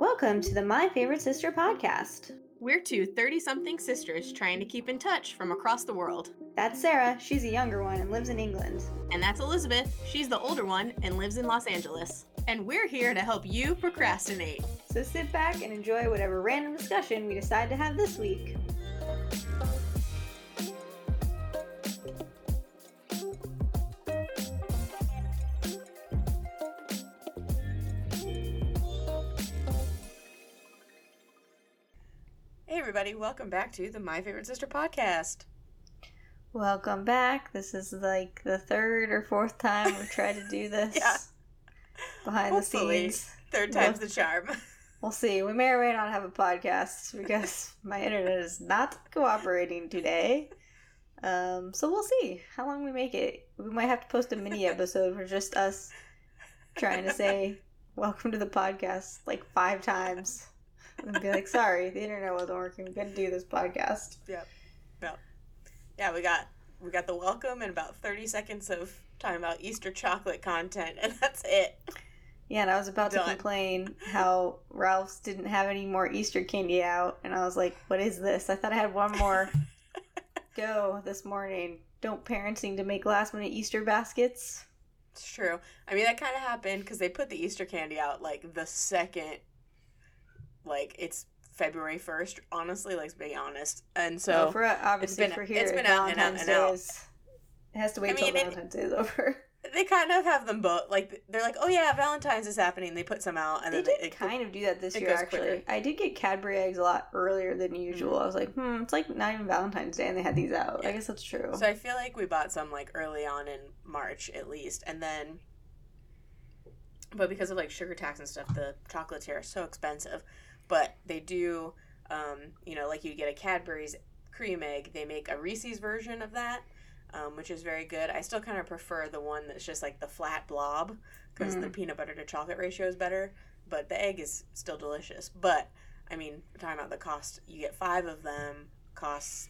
Welcome to the My Favorite Sister podcast. We're two 30-something sisters trying to keep in touch from across the world. That's Sarah, she's the younger one and lives in England. And that's Elizabeth, she's the older one and lives in Los Angeles. And we're here to help you procrastinate. So sit back and enjoy whatever random discussion we decide to have this week. Hey everybody, welcome back to the My Favorite Sister podcast. Welcome back. This is like the third or fourth time we've tried to do this. Yeah. Behind Hopefully, the scenes. Third time's the charm. We'll see. We may or may not have a podcast because my internet is not cooperating today. So we'll see how long we make it. We might have to post a mini episode for just us trying to say welcome to the podcast like 5 times. And be like, sorry, the internet wasn't working. We couldn't do this podcast. Yep. Yeah, we got the welcome and about 30 seconds of talking about Easter chocolate content, and that's it. Yeah, and I was about to complain how Ralph's didn't have any more Easter candy out, and I was like, what is this? I thought I had one more go this morning. Don't parents need to make last-minute Easter baskets? It's true. I mean, that kind of happened because they put the Easter candy out, like, the second, like, it's February 1st, honestly, let's be honest. And so, for here, it's been out and out and out. It has to wait till Valentine's Day is over. They kind of have them both, like, they're like, oh yeah, Valentine's is happening, they put some out, and they then did kind of do that this year, actually. Quicker. I did get Cadbury eggs a lot earlier than usual. Mm-hmm. I was like, it's like not even Valentine's Day, and they had these out. Yeah. I guess that's true. So I feel like we bought some, like, early on in March, at least, and then, but because of, like, sugar tax and stuff, the chocolates here are so expensive, but they do, like you get a Cadbury's cream egg, they make a Reese's version of that, which is very good. I still kind of prefer the one that's just like the flat blob because the peanut butter to chocolate ratio is better, but the egg is still delicious. But, I mean, we're talking about the cost. You get 5 of them, costs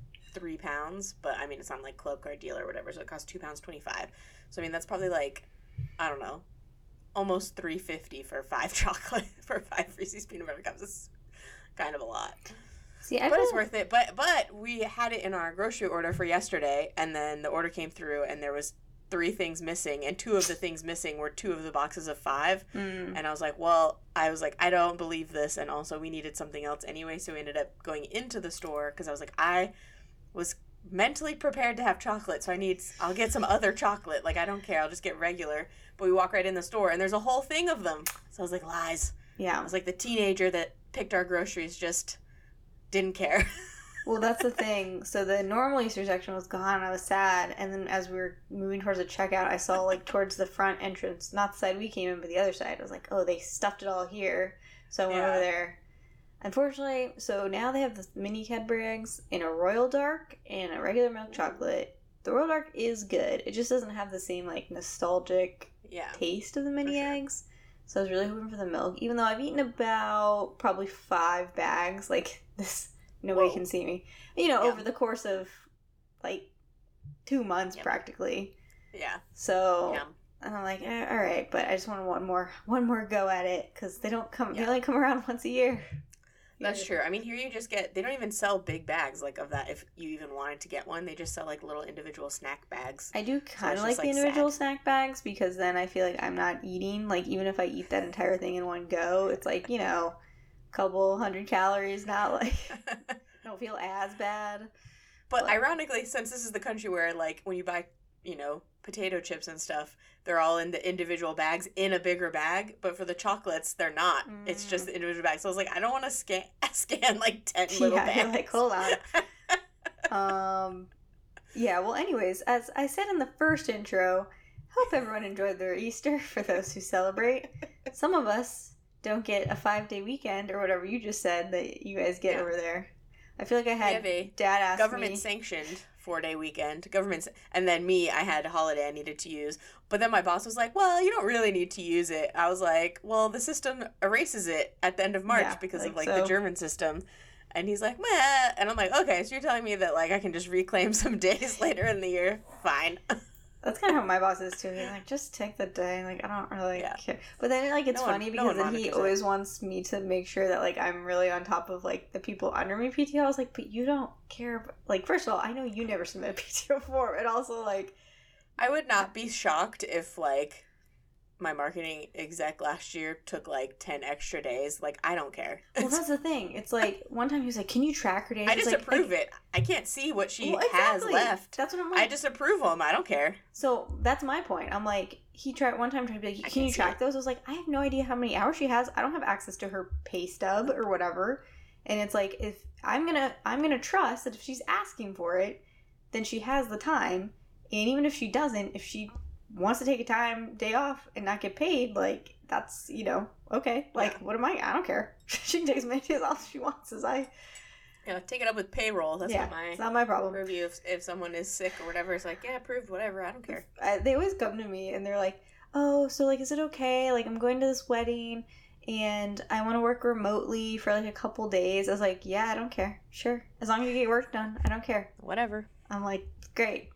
£3, but, I mean, it's on like Club Card Deal or whatever, so it costs £2.25. So, I mean, that's probably like, I don't know, almost $3.50 for 5 chocolate, for 5 Reese's peanut butter cups. It's kind of a lot. See, but it's worth it. But we had it in our grocery order for yesterday, and then the order came through, and there was 3 things missing, and 2 of the things missing were 2 of the boxes of 5. And I was like, I don't believe this, and also we needed something else anyway, so we ended up going into the store, because I was like, I was mentally prepared to have chocolate, so I'll get some other chocolate. Like, I don't care, I'll just get regular. But we walk right in the store, and there's a whole thing of them. So I was like, lies. Yeah. I was like, the teenager that picked our groceries just didn't care. Well, that's the thing. So the normal Easter section was gone. I was sad. And then as we were moving towards the checkout, I saw, like, towards the front entrance, not the side we came in, but the other side. I was like, oh, they stuffed it all here. So I went over there. Unfortunately, so now they have the mini Cadbury eggs in a Royal Dark and a regular milk chocolate. The Royal Dark is good. It just doesn't have the same, like, nostalgic taste of the mini eggs. So I was really hoping for the milk, even though I've eaten about probably 5 bags, like this, nobody can see me, over the course of, like, 2 months practically. Yeah. So, and I'm like, all right, but I just want one more go at it, because they don't come, they only come around once a year. That's true. I mean, here you just get, they don't even sell big bags, like, of that, if you even wanted to get one. They just sell, like, little individual snack bags. I do kind of like the individual snack bags, because then I feel like I'm not eating, like, even if I eat that entire thing in one go, it's like, a couple 100 calories, not, like, I don't feel as bad. But ironically, since this is the country where, like, when you buy, potato chips and stuff, they're all in the individual bags in a bigger bag, but for the chocolates, they're not. It's just the individual bags. So I was like, I don't want to scan like 10 little bags. You're like, hold on. Well, anyways, as I said in the first intro, hope everyone enjoyed their Easter for those who celebrate. Some of us don't get a 5-day weekend or whatever you just said that you guys get over there. I feel like I had Dad ask me. Government-sanctioned 4-day weekend. And then me, I had a holiday I needed to use. But then my boss was like, well, you don't really need to use it. I was like, well, the system erases it at the end of March because of, like, the German system. And he's like, meh. And I'm like, okay, so you're telling me that, like, I can just reclaim some days later in the year? Fine. That's kind of how my boss is too. He's like, just take the day. Like, I don't really care. But then, like, it's funny because then he always wants me to make sure that, like, I'm really on top of, like, the people under me PTO. I was like, but you don't care. Like, first of all, I know you never submit a PTO form. And also, like... I would not be shocked if, like, my marketing exec last year took, like, 10 extra days. Like, I don't care. Well, that's the thing. It's like, one time he was like, can you track her days? I just approve it. I can't see what she has left. That's what I'm like. I just approve them. I don't care. So, that's my point. I'm like, one time tried to be like, can you track those? I was like, I have no idea how many hours she has. I don't have access to her pay stub or whatever. And it's like, if I'm gonna trust that if she's asking for it, then she has the time. And even if she doesn't, if she wants to take a day off and not get paid, like, that's, you know, okay. Like, what am I don't care. She can take as many days off as she wants as I... Yeah, take it up with payroll. That's it's not my problem. Review if someone is sick or whatever. It's like, yeah, approved, whatever. I don't care. They always come to me and they're like, oh, so, like, is it okay? Like, I'm going to this wedding and I want to work remotely for, like, a couple days. I was like, yeah, I don't care. Sure. As long as you get your work done, I don't care. Whatever. I'm like, great.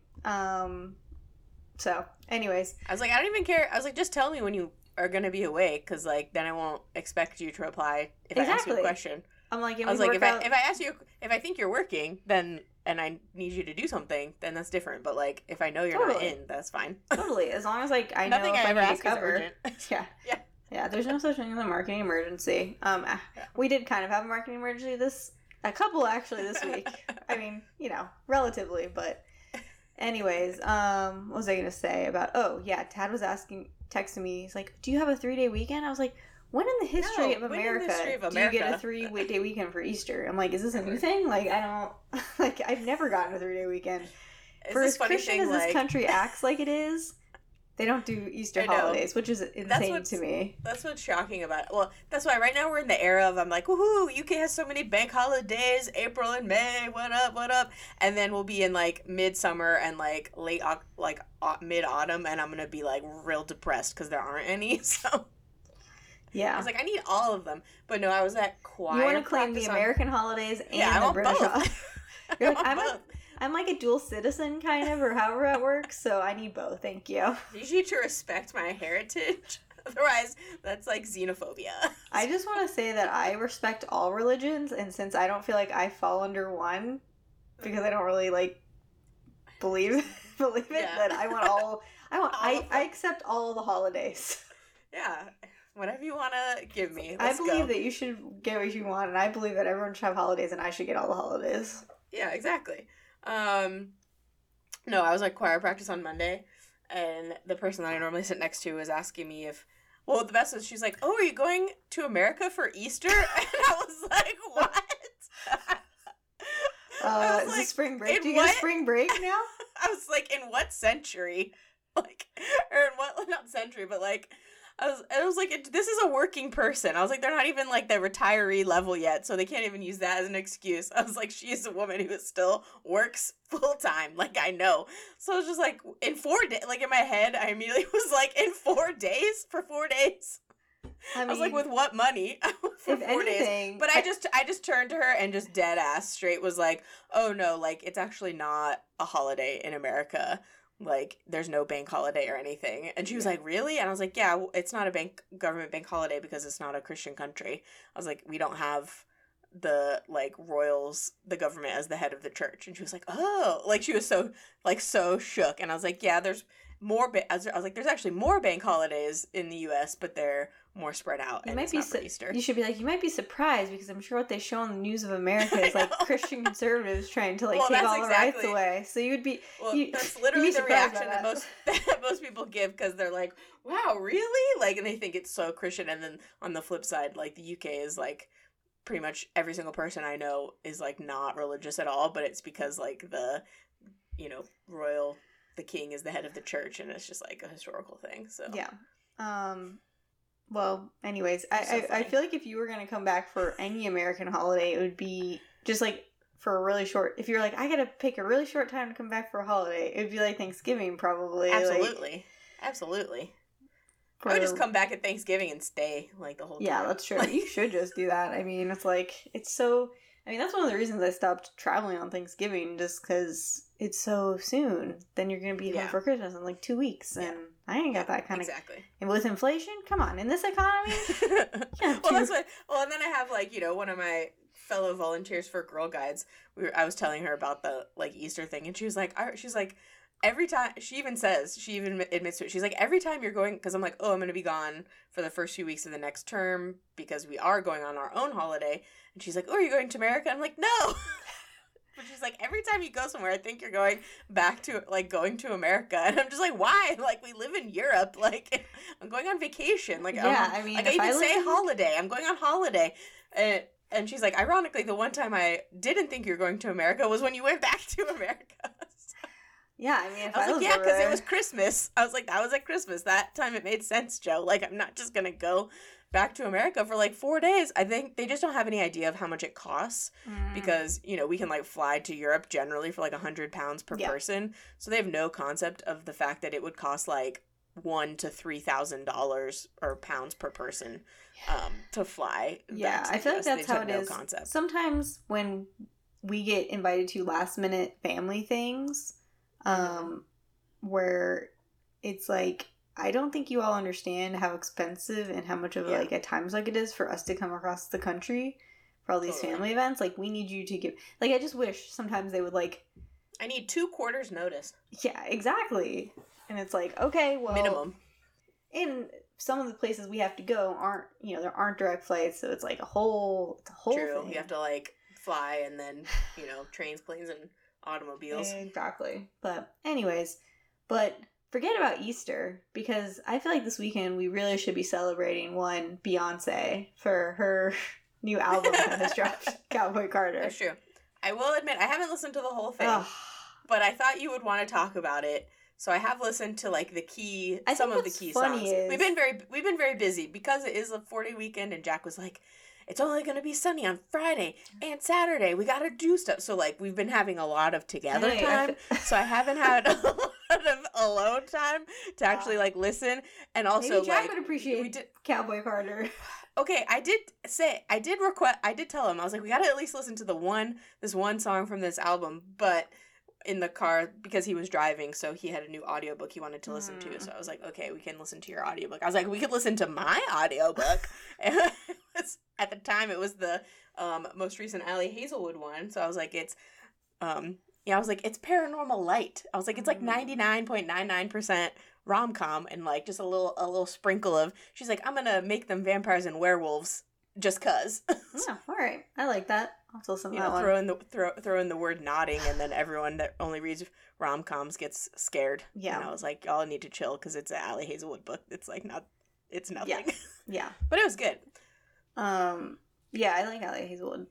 So, anyways. I was like, I don't even care. I was like, just tell me when you are going to be awake, because, like, then I won't expect you to reply if I ask you a question. I'm like, I was like, if I ask you, if I think you're working, then, and I need you to do something, then that's different. But, like, if I know you're not in, that's fine. Totally. As long as, like, I know if I need to cover. Yeah. Yeah. Yeah, there's no such thing as a marketing emergency. We did kind of have a marketing emergency a couple actually this week. I mean, you know, relatively, but... Anyways, what was I going to say about... Oh, yeah, Tad was texting me. He's like, do you have a 3-day weekend? I was like, when in the history of America do you get a 3-day weekend for Easter? I'm like, is this a new thing? Like, I don't... Like, I've never gotten a 3-day weekend. For as Christian as this country acts like it is, they don't do Easter holidays, which is insane to me. That's what's shocking about it. Well, that's why right now we're in the era of, I'm like, woohoo, UK has so many bank holidays, April and May, what up? And then we'll be in, like, midsummer and, like, mid-autumn, and I'm going to be, like, real depressed because there aren't any, so... Yeah. I was like, I need all of them. But no, I was at choir. You want to claim the American holidays and the British holidays. You're like, I'm like a dual citizen, kind of, or however that works, so I need both, thank you. You need to respect my heritage. Otherwise, that's like xenophobia. I just want to say that I respect all religions, and since I don't feel like I fall under one, because I don't really, like, believe it, that I want all... I accept all the holidays. Yeah. Whatever you want to give me. I believe that you should get what you want, and I believe that everyone should have holidays, and I should get all the holidays. Yeah, exactly. No, I was like choir practice on Monday, and the person that I normally sit next to was asking me if, well, the best was she's like, oh, are you going to America for Easter? And I was like, what? Is like, it spring break? Do you get a spring break now? I was like, in what century? Like, or in what, not century, but like, I was like, this is a working person. I was like, they're not even, like, the retiree level yet, so they can't even use that as an excuse. I was like, she is a woman who still works full-time. Like, I know. So I was just like, in 4 days, like, in my head, I immediately was like, in 4 days? For 4 days? I was like, with what money? For 4 days. But I just turned to her and just dead ass straight was like, oh, no, like, it's actually not a holiday in America. Like, there's no bank holiday or anything. And she was like, really? And I was like, yeah, it's not a government bank holiday because it's not a Christian country. I was like, we don't have the, like, royals, the government as the head of the church. And she was like, oh. Like, she was so shook. And I was like, yeah, there's more, I was like, there's actually more bank holidays in the U.S., but they're more spread out, and it's not for Easter. You should be like, you might be surprised, because I'm sure what they show on the news of America is, like, Christian conservatives trying to, like, take all the rights away. So you would be... Well, that's literally the reaction that most people give, because they're like, wow, really? Like, and they think it's so Christian, and then on the flip side, like, the UK is, like, pretty much every single person I know is, like, not religious at all, but it's because, like, the, you know, the king is the head of the church, and it's just, like, a historical thing, so... Yeah. Well, anyways, I feel like if you were going to come back for any American holiday, it would be just, like, for a really short... If you're like, I got to pick a really short time to come back for a holiday, it would be, like, Thanksgiving, probably. Absolutely. Like, absolutely. I would just come back at Thanksgiving and stay, like, the whole time. Yeah, that's true. You should just do that. I mean, it's, like, it's so... I mean, that's one of the reasons I stopped traveling on Thanksgiving, just because it's so soon. Then you're gonna be home for Christmas in like 2 weeks, and I ain't got that kind of exactly. And with inflation, come on, in this economy. That's what. Well, and then I have like one of my fellow volunteers for Girl Guides. I was telling her about the like Easter thing, and she was like, every time, she even admits to it, she's like, every time you're going, because I'm like, oh, I'm going to be gone for the first few weeks of the next term because we are going on our own holiday. And she's like, oh, are you going to America? I'm like, no. But she's like, every time you go somewhere, I think you're going back to, like, going to America. And I'm just like, why? Like, we live in Europe. Like, I'm going on vacation. Like, I mean, like, I even say holiday. I'm going on holiday. And she's like, ironically, the one time I didn't think you were going to America was when you went back to America. Yeah, I mean, I was like, yeah, because it was Christmas. I was like, that was at Christmas. That time it made sense, Joe. Like, I'm not just going to go back to America for like 4 days. I think they just don't have any idea of how much it costs because, we can like fly to Europe generally for like £100 per person. So they have no concept of the fact that it would cost like $1,000 to $3,000 or pounds per person to fly. Yeah, I feel like that's how it is. Concept. Sometimes when we get invited to last minute family things, where it's like, I don't think you all understand how expensive and how much of like a time suck it is for us to come across the country for all these family events. Like, we need you to give, like, I just wish sometimes they would like, I need 2 quarters notice. Yeah, exactly. And it's like, okay, well, minimum. And some of the places we have to go aren't, there aren't direct flights, so it's like a whole True. thing. You have to like fly and then, trains, planes, and automobiles. Exactly. But anyways, forget about Easter, because I feel like this weekend we really should be celebrating Beyonce for her new album that has dropped, Cowboy Carter. That's true. I will admit, I haven't listened to the whole thing, but I thought you would want to talk about it. So I have listened to like some of the key songs. We've been very busy because it is a 4-day weekend, and Jack was like, it's only going to be sunny on Friday and Saturday. We got to do stuff. So, like, we've been having a lot of together time. So I haven't had a lot of alone time to actually, like, listen. And also, maybe Jack would appreciate Cowboy Carter. Okay, I did tell him, I was like, we got to at least listen to this one song from this album. But in the car, because he was driving, so he had a new audiobook he wanted to listen to. So I was like, okay, we can listen to your audiobook. I was like, we could listen to my audiobook. And at the time, it was the most recent Allie Hazelwood one. So I was like, it's Paranormal Light. I was like, it's like 99.99% rom-com and like just a little sprinkle of, she's like, I'm gonna make them vampires and werewolves just cuz. Yeah, all right. I like that. I'll listen to that one. Throw in the word nodding, and then everyone that only reads rom-coms gets scared. Yeah. And I was like, y'all need to chill because it's an Allie Hazelwood book. It's like it's nothing. Yeah. But it was good. Yeah, I like Allie Hazelwood.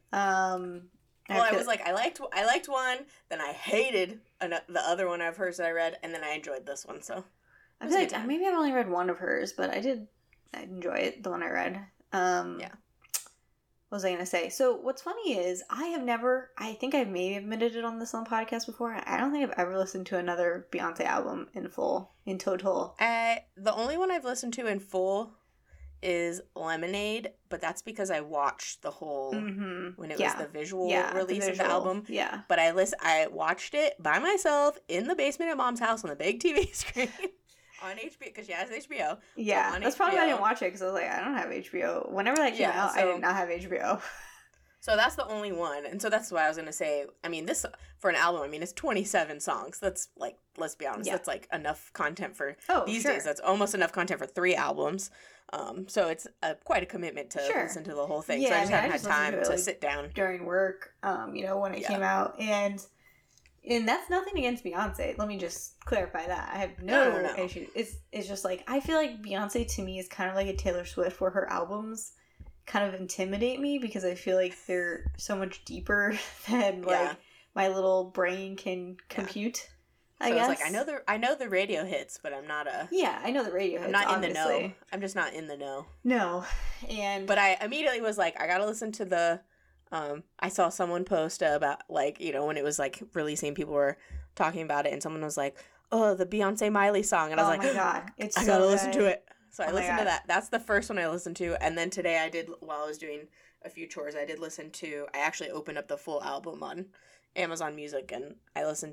I was like, I liked one, then I hated the other one of hers that I read, and then I enjoyed this one. So I feel like maybe I've only read one of hers, but I enjoy it, the one I read. Yeah. What was I gonna say? So what's funny is I think I've maybe admitted it on the podcast before. I don't think I've ever listened to another Beyonce album in total. The only one I've listened to in full is Lemonade, but that's because I watched the whole when it was the visual release of the album. Yeah. But I watched it by myself in the basement at Mom's house on the big TV screen. On HBO, because she has HBO. Yeah, so that's probably why I didn't watch it, because I was like, I don't have HBO. Whenever that came out, I did not have HBO. So that's the only one, and so that's why I was going to say, I mean, this, for an album, it's 27 songs. That's, like, let's be honest, that's, like, enough content for these days. That's almost enough content for 3 albums. So it's quite a commitment to listen to the whole thing. Yeah, so I just haven't had time to sit down. During work, when it came out, and that's nothing against Beyonce. Let me just clarify that. I have no issue. It's just like, I feel like Beyonce to me is kind of like a Taylor Swift, where her albums kind of intimidate me because I feel like they're so much deeper than like my little brain can compute. I guess. It's like, I know the radio hits, but I'm not a... Yeah, I know the radio hits, I'm not obviously. In the know. I'm just not in the know. No. But I immediately was like, I gotta listen to the... I saw someone post about, like, when it was, like, releasing, people were talking about it, and someone was like, oh, the Beyonce Miley song. And I was like, oh my God, it's I gotta listen to it. So I listened to that. That's the first one I listened to. And then today while I was doing a few chores, I actually opened up the full album on Amazon Music, and I listened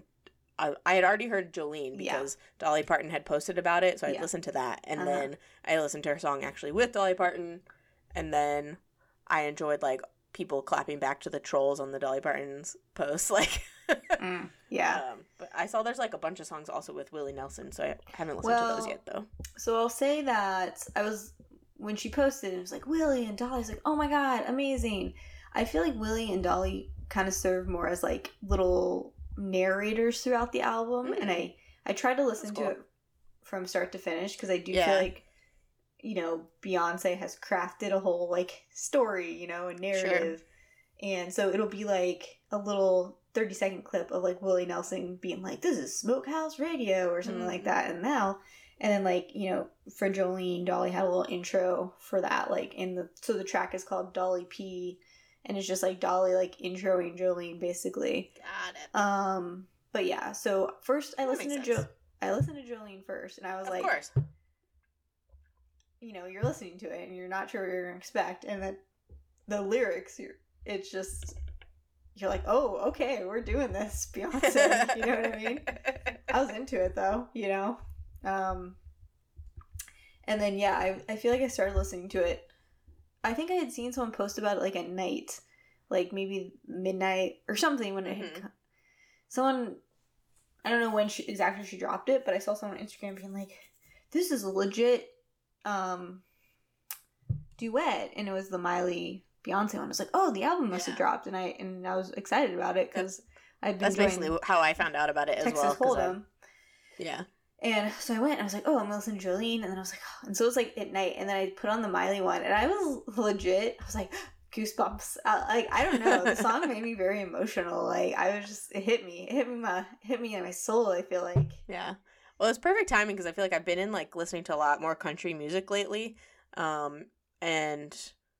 I had already heard Jolene because Dolly Parton had posted about it, so I'd listened to that, and then I listened to her song actually with Dolly Parton, and then I enjoyed like people clapping back to the trolls on the Dolly Parton's posts, like. But I saw there's like a bunch of songs also with Willie Nelson, so I haven't listened to those yet though. So I'll say that when she posted, it was like Willie and Dolly's like, oh my god, amazing. I feel like Willie and Dolly kind of serve more as like little narrators throughout the album, and I try to listen to it from start to finish because I do feel like, you know, Beyonce has crafted a whole like story, you know, a narrative, and so it'll be like a little 30-second clip of like Willie Nelson being like, this is Smokehouse Radio or something like that, and then like, you know, for Jolene, Dolly had a little intro for that, like so the track is called Dolly P, and it's just like Dolly like introing Jolene basically. Got it. But yeah, so first I listened to Jolene first, and I was like, of course, you know, you're listening to it and you're not sure what you're gonna expect, and then the lyrics, it's just, you're like, oh, okay, we're doing this, Beyonce. You know what I mean? I was into it though, you know. And then I feel like I started listening to it. I think I had seen someone post about it like at night, like maybe midnight or something when it had someone, I don't know when exactly she dropped it, but I saw someone on Instagram being like, this is a legit duet, and it was the Miley Beyonce one. I was like, oh, the album must have dropped, and I was excited about it because I'd been basically how I found out about it as Texas well. Hold'em. Yeah. And so I went and I was like, oh, I'm gonna listen to Jolene, and then I was like, oh. And so it was like at night, and then I put on the Miley one, and I was legit, I was like, goosebumps. Like, I don't know, the song made me very emotional. Like, I was just, it hit me in my soul, I feel like. Yeah. Well, it's perfect timing because I feel like I've been in like listening to a lot more country music lately, and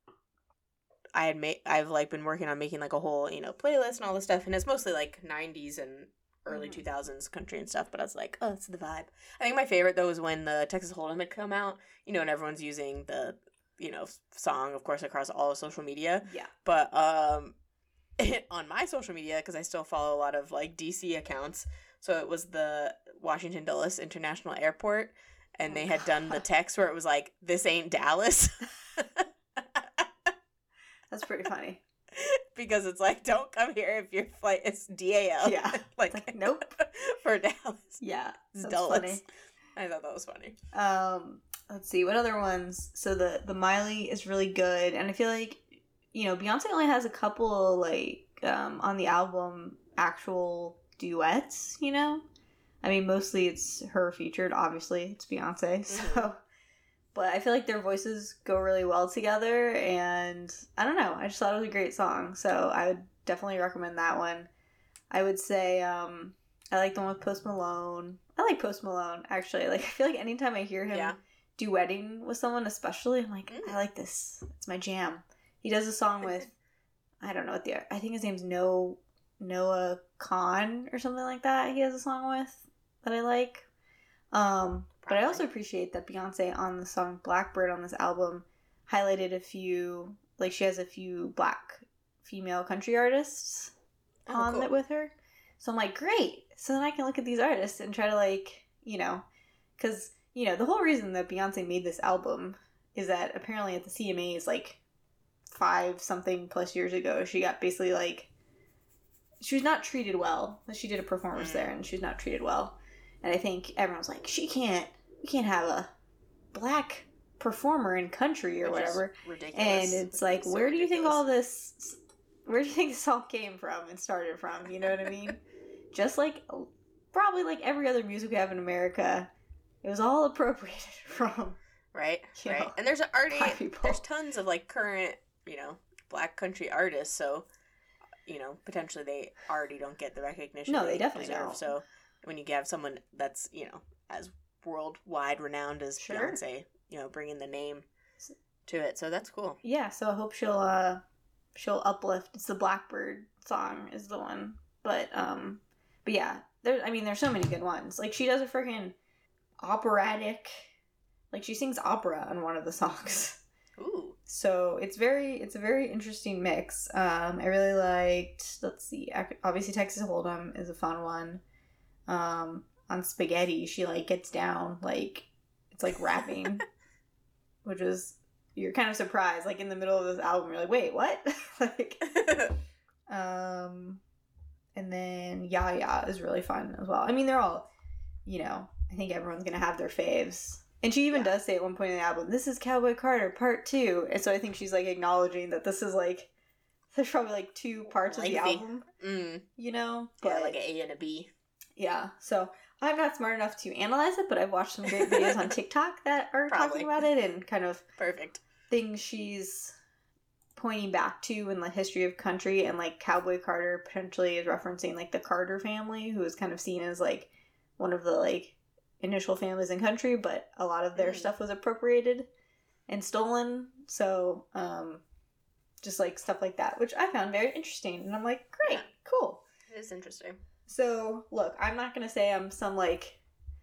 I've like been working on making like a whole, you know, playlist and all this stuff, and it's mostly like 90s and early 2000s country and stuff, but I was like, oh, it's the vibe. I think my favorite though was when the Texas Hold'em had come out, you know, and everyone's using the, you know, song, of course, across all of social media. Yeah. But on my social media, because I still follow a lot of like DC accounts, so it was the Washington Dulles International Airport, and they had done the text where it was like, this ain't Dallas. That's pretty funny. Because it's like, don't come here if your flight is DAL. Yeah. like nope. For Dallas. Yeah. It's Dulles. Funny. I thought that was funny. Let's see, what other ones? So the Miley is really good, and I feel like, you know, Beyonce only has a couple like on the album actual duets, you know? I mean, mostly it's her featured, obviously. It's Beyonce, so... But I feel like their voices go really well together, and I don't know. I just thought it was a great song, so I would definitely recommend that one. I would say I like the one with Post Malone. I like Post Malone, actually. Like, I feel like anytime I hear him duetting with someone, especially, I'm like, I like this. It's my jam. He does a song with, I don't know what I think his name's Noah Kahan or something like that. He has a song with that I like. But I also appreciate that Beyonce on the song Blackbird on this album highlighted a few, like she has a few black female country artists on it with her. So I'm like, great. So then I can look at these artists and try to like, you know, because, you know, the whole reason that Beyonce made this album is that apparently at the CMAs like 5-something plus years ago, she got basically like, she was not treated well. She did a performance there and she was not treated well. And I think everyone's like, we can't have a black performer in country or whatever. Ridiculous. And it's like, where do you think this all came from and started from? You know what I mean? Just like, probably like every other music we have in America, it was all appropriated from. Right, right. Know, and there's tons of like current, you know, black country artists, so, you know, potentially they already don't get the recognition they definitely don't. So when you have someone that's, you know, as worldwide renowned as Beyonce, you know, bringing the name to it, so that's cool. Yeah, so I hope she'll uplift. It's the Blackbird song is the one, but yeah, there's so many good ones. Like she does a freaking operatic, like she sings opera on one of the songs. Ooh. So it's a very interesting mix. I really liked, let's see, obviously Texas Hold'em is a fun one. on Spaghetti, she like gets down, like it's like rapping, which is, you're kind of surprised, like in the middle of this album, you're like, wait, what? Like, and then Ya Ya is really fun as well. I mean, they're all, I think everyone's gonna have their faves. And she even does say at one point in the album, this is Cowboy Carter Part 2. And so I think she's like acknowledging that this is like, there's probably like 2 parts of the album, But yeah, like an A and a B. Yeah, so I'm not smart enough to analyze it, but I've watched some great videos on TikTok that are talking about it and kind of perfect things she's pointing back to in the history of country, and like Cowboy Carter potentially is referencing like the Carter family, who is kind of seen as like one of the like initial families in country, but a lot of their stuff was appropriated and stolen. So just like stuff like that, which I found very interesting, and I'm like, great, cool. It is interesting. So look, I'm not gonna say I'm some like,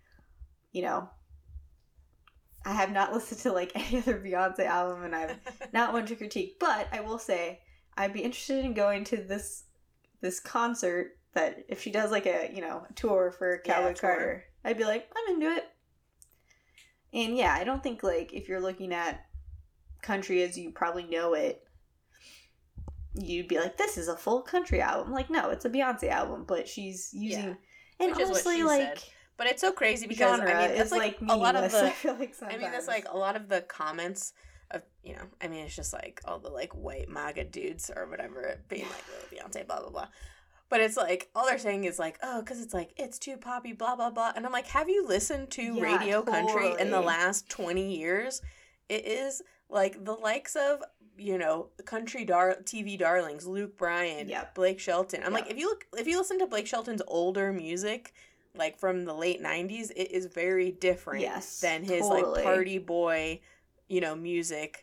I have not listened to like any other Beyonce album, and I'm not one to critique, but I will say I'd be interested in going to this concert, that if she does like a tour for Cowboy Carter, I'd be like, I'm into it. And yeah, I don't think like if you're looking at country as you probably know it, you'd be like, this is a full country album. Like, no, it's a Beyonce album, but she's using and which honestly like said. But it's so crazy because genre I mean, it's like a lot of the. I feel like sometimes. I mean, that's like a lot of the comments of I mean, it's just like all the like white MAGA dudes or whatever being like, oh, Beyonce, blah blah blah. But it's like all they're saying is like, oh, because it's like it's too poppy, blah blah blah. And I'm like, have you listened to radio country in the last 20 years? It is like the likes of country TV darlings, Luke Bryan, Blake Shelton. I'm like, if you listen to Blake Shelton's older music, like from the late 90s, it is very different than his like party boy, music,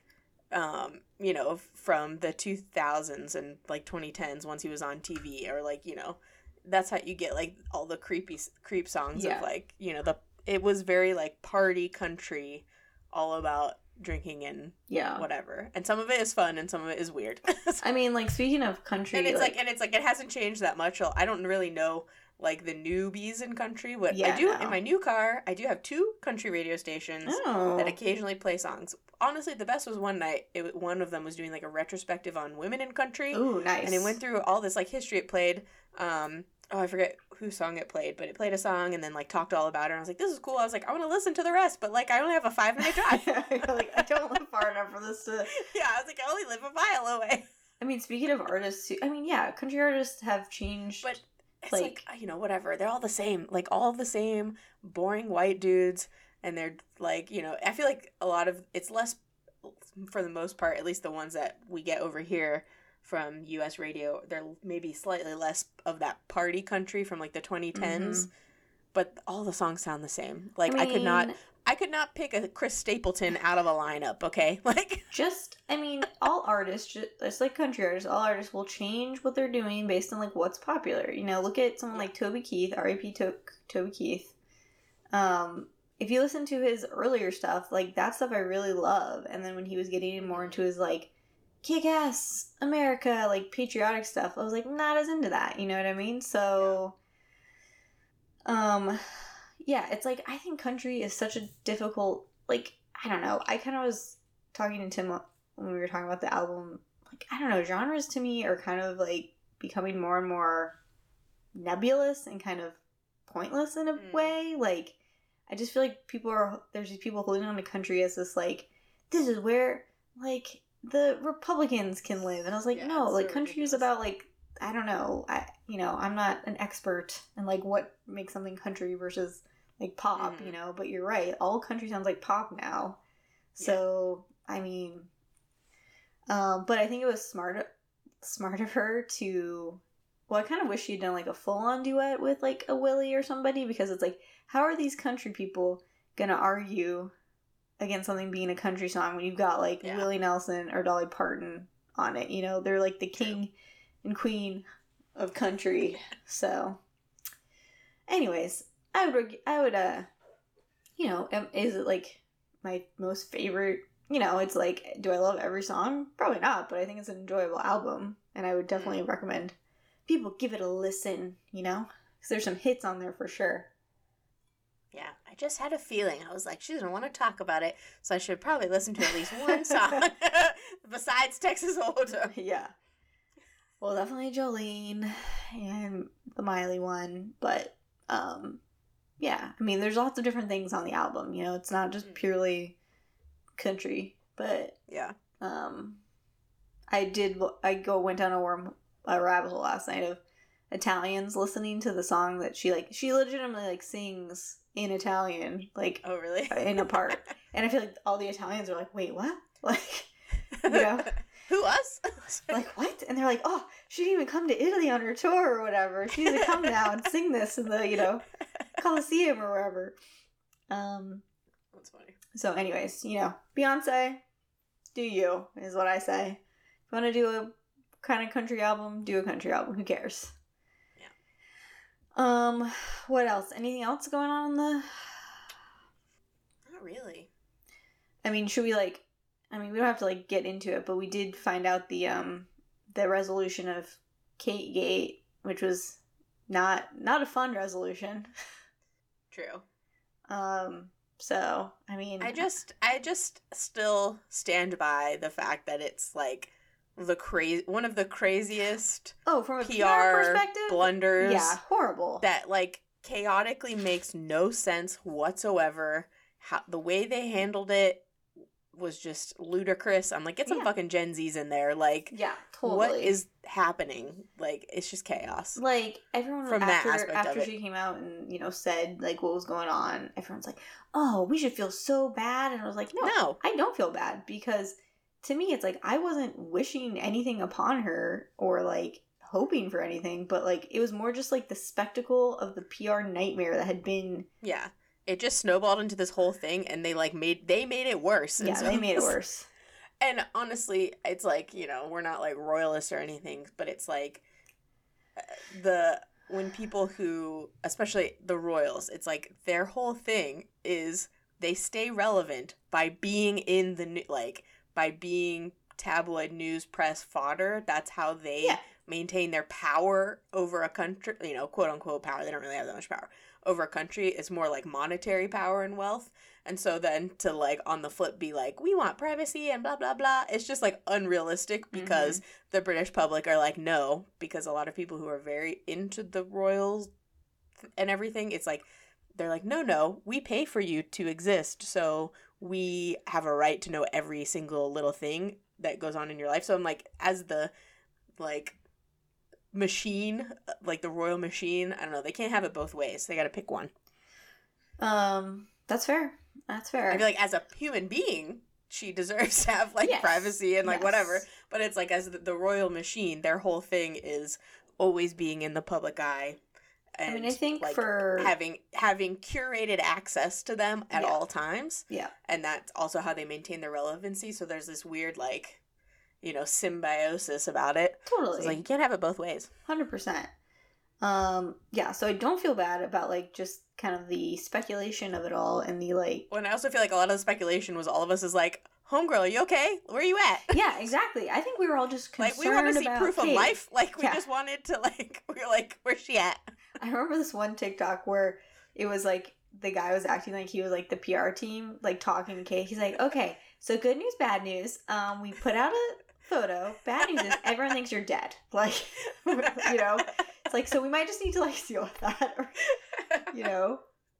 from the 2000s and like 2010s once he was on TV, or like, that's how you get like all the creep songs of like, it was very like party country, all about drinking and whatever, and some of it is fun and some of it is weird. I mean, like, speaking of country, and it's like it hasn't changed that much. I don't really know like the newbies in country, but I do in my new car. I do have 2 country radio stations that occasionally play songs. Honestly, the best was one night. One of them was doing like a retrospective on women in country. Ooh, nice! And it went through all this like history. It played. I forget whose song it played, but it played a song and then like talked all about it. And I was like, this is cool. I was like, I want to listen to the rest, but like I only have a 5-minute drive. Like, I don't live far enough for this to. Yeah, I was like, I only live a mile away. I mean, speaking of artists, I mean, yeah, country artists have changed, but it's like whatever. They're all the same, like all the same boring white dudes, and they're like, I feel like a lot of it's less, for the most part, at least the ones that we get over here from U.S. radio, they're maybe slightly less of that party country from like the 2010s, but all the songs sound the same. Like, I could not pick a Chris Stapleton out of a lineup, okay? Like, all artists, just like country artists, all artists will change what they're doing based on like what's popular. Look at someone like Toby Keith, R.I.P. Toby Keith. If you listen to his earlier stuff, like that stuff I really love, and then when he was getting more into his like kick-ass America, like patriotic stuff, I was like not as into that, you know what I mean? So it's like I think country is such a difficult, like, I don't know, I kind of was talking to Tim when we were talking about the album, like, I don't know, genres to me are kind of like becoming more and more nebulous and kind of pointless in a way. Like, I just feel like there's these people holding on to country as this like, this is where like the Republicans can live, and I was like, no, like, country is about like, I don't know, I'm not an expert in like what makes something country versus like pop, but you're right, all country sounds like pop now. So I mean, but I think it was smart of her to, well, I kind of wish she'd done like a full-on duet with like a Willie or somebody, because it's like, how are these country people gonna argue against something being a country song when you've got like Willie Nelson or Dolly Parton on it? They're like the king and queen of country. So anyways, I would is it like my most favorite? It's like, do I love every song? Probably not, but I think it's an enjoyable album, and I would definitely recommend people give it a listen, Because there's some hits on there for sure. Yeah, I just had a feeling. I was like, she doesn't want to talk about it, so I should probably listen to at least one song besides Texas Hold'em. Yeah. Well, definitely Jolene and the Miley one, but yeah, I mean, there's lots of different things on the album. You know, it's not just purely country, but yeah, I went down a rabbit hole last night of Italians listening to the song that she legitimately like sings in Italian, like, oh really, in a part, and I feel like all the Italians are like, wait, what? Like, you know. Who, us? Like, what? And they're like, oh, she didn't even come to Italy on her tour or whatever. She needs to come now and sing this in the, you know, Coliseum or wherever. That's funny. So anyways, you know, Beyonce, do you, is what I say. If you want to do a kind of country album, do a country album. Who cares? Yeah. What else? Anything else going on in the... Not really. I mean, should we, like... I mean, we don't have to, like, get into it, but we did find out the resolution of Kate Gate, which was not a fun resolution. True. So, I mean... I just still stand by the fact that it's, like, one of the craziest from a PR perspective? blunders. Yeah, horrible. That, like, chaotically makes no sense whatsoever. The way they handled it was just ludicrous. I'm like, get some fucking Gen Zs in there. Like, yeah, totally. What is happening? Like, it's just chaos. Like, everyone from that aspect after of she came out and, you know, said, like, what was going on, everyone's like, oh, we should feel so bad. And I was like, no, I don't feel bad, because to me, it's like, I wasn't wishing anything upon her or, like, hoping for anything, but, like, it was more just, like, the spectacle of the PR nightmare that had been... Yeah. It just snowballed into this whole thing, and they made it worse. Yeah, they made it worse. And honestly, it's like, you know, we're not like royalists or anything, but it's like when people who, especially the royals, it's like their whole thing is they stay relevant by being in by being tabloid news press fodder. That's how they maintain their power over a country, you know, quote unquote power. They don't really have that much power over a country. It's more like monetary power and wealth. And so then to, like, on the flip be like, we want privacy and blah, blah, blah. It's just, like, unrealistic because the British public are like, no. Because a lot of people who are very into the royals and everything, it's like, they're like, no, we pay for you to exist. So we have a right to know every single little thing that goes on in your life. So I'm like, as the, like... machine, like the royal machine, I don't know, they can't have it both ways. They gotta pick one. That's fair. I feel like as a human being, she deserves to have, like, privacy and, like, whatever. But it's like, as the royal machine, their whole thing is always being in the public eye. And, I mean, I think, like, for having curated access to them at all times. Yeah. And that's also how they maintain their relevancy. So there's this weird, like, you know, symbiosis about it. Totally. So it's like, you can't have it both ways. 100%. Yeah, so I don't feel bad about, like, just kind of the speculation of it all and the, like... Well, and I also feel like a lot of the speculation was all of us is like, homegirl, are you okay? Where are you at? Yeah, exactly. I think we were all just concerned about Like, we want to see proof Kate. of life. Like, we just wanted to, like, we were like, where's she at? I remember this one TikTok where it was, like, the guy was acting like he was, like, the PR team, like, talking to Kate. He's like, okay, so good news, bad news. We put out a photo. Bad news is everyone thinks you're dead. Like, you know? It's like, so we might just need to, like, deal with that. Or, you know?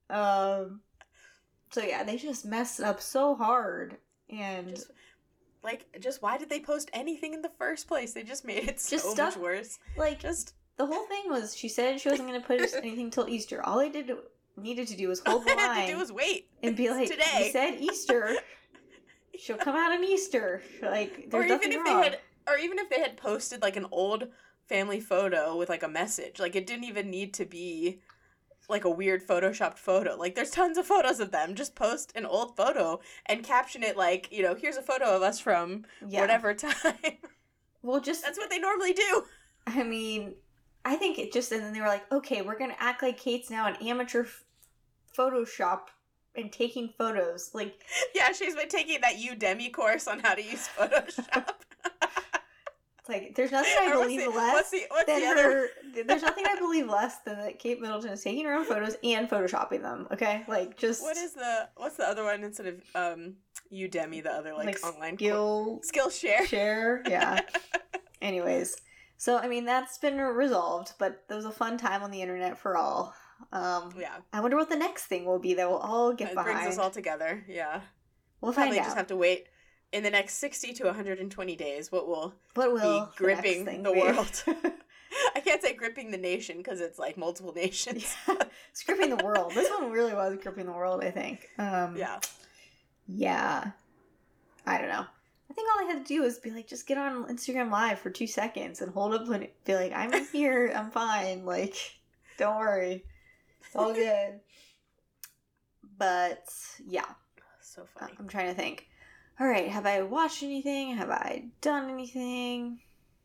So, yeah, they just messed up so hard. And... just why did they post anything in the first place? They just made it so much worse. Like, the whole thing was, she said she wasn't going to post anything till Easter. All they needed to do was hold the line. All they had to do was wait. And be like, today. We said Easter. She'll come out on Easter. Like, there's nothing wrong. Or even if they had posted, like, an old family photo with, like, a message. Like, it didn't even need to be, like, a weird photoshopped photo. Like, there's tons of photos of them. Just post an old photo and caption it like, you know, here's a photo of us from whatever time. Well, just... That's what they normally do. I mean, I think it just... And then they were like, okay, we're going to act like Kate's now an amateur Photoshop and taking photos. Like... Yeah, she's been taking that Udemy course on how to use Photoshop. It's like, there's nothing I believe less than her. There's nothing I believe less than that Kate Middleton is taking her own photos and photoshopping them. Okay, like just. What's the other one instead of Udemy? The other like online Skillshare. Yeah. Anyways, so I mean that's been resolved, but it was a fun time on the internet for all. Yeah. I wonder what the next thing will be that we'll all get behind. It brings us all together. Yeah. We'll find out. Just have to wait. In the next 60 to 120 days, what will be gripping the world? I can't say gripping the nation because it's like multiple nations. Yeah. It's gripping the world. This one really was gripping the world, I think. Yeah. Yeah. I don't know. I think all I had to do was be like, just get on Instagram Live for 2 seconds and hold up and be like, I'm here, I'm fine. Like, don't worry. It's all good. But, yeah. So funny. I'm trying to think. All right, have I watched anything? Have I done anything?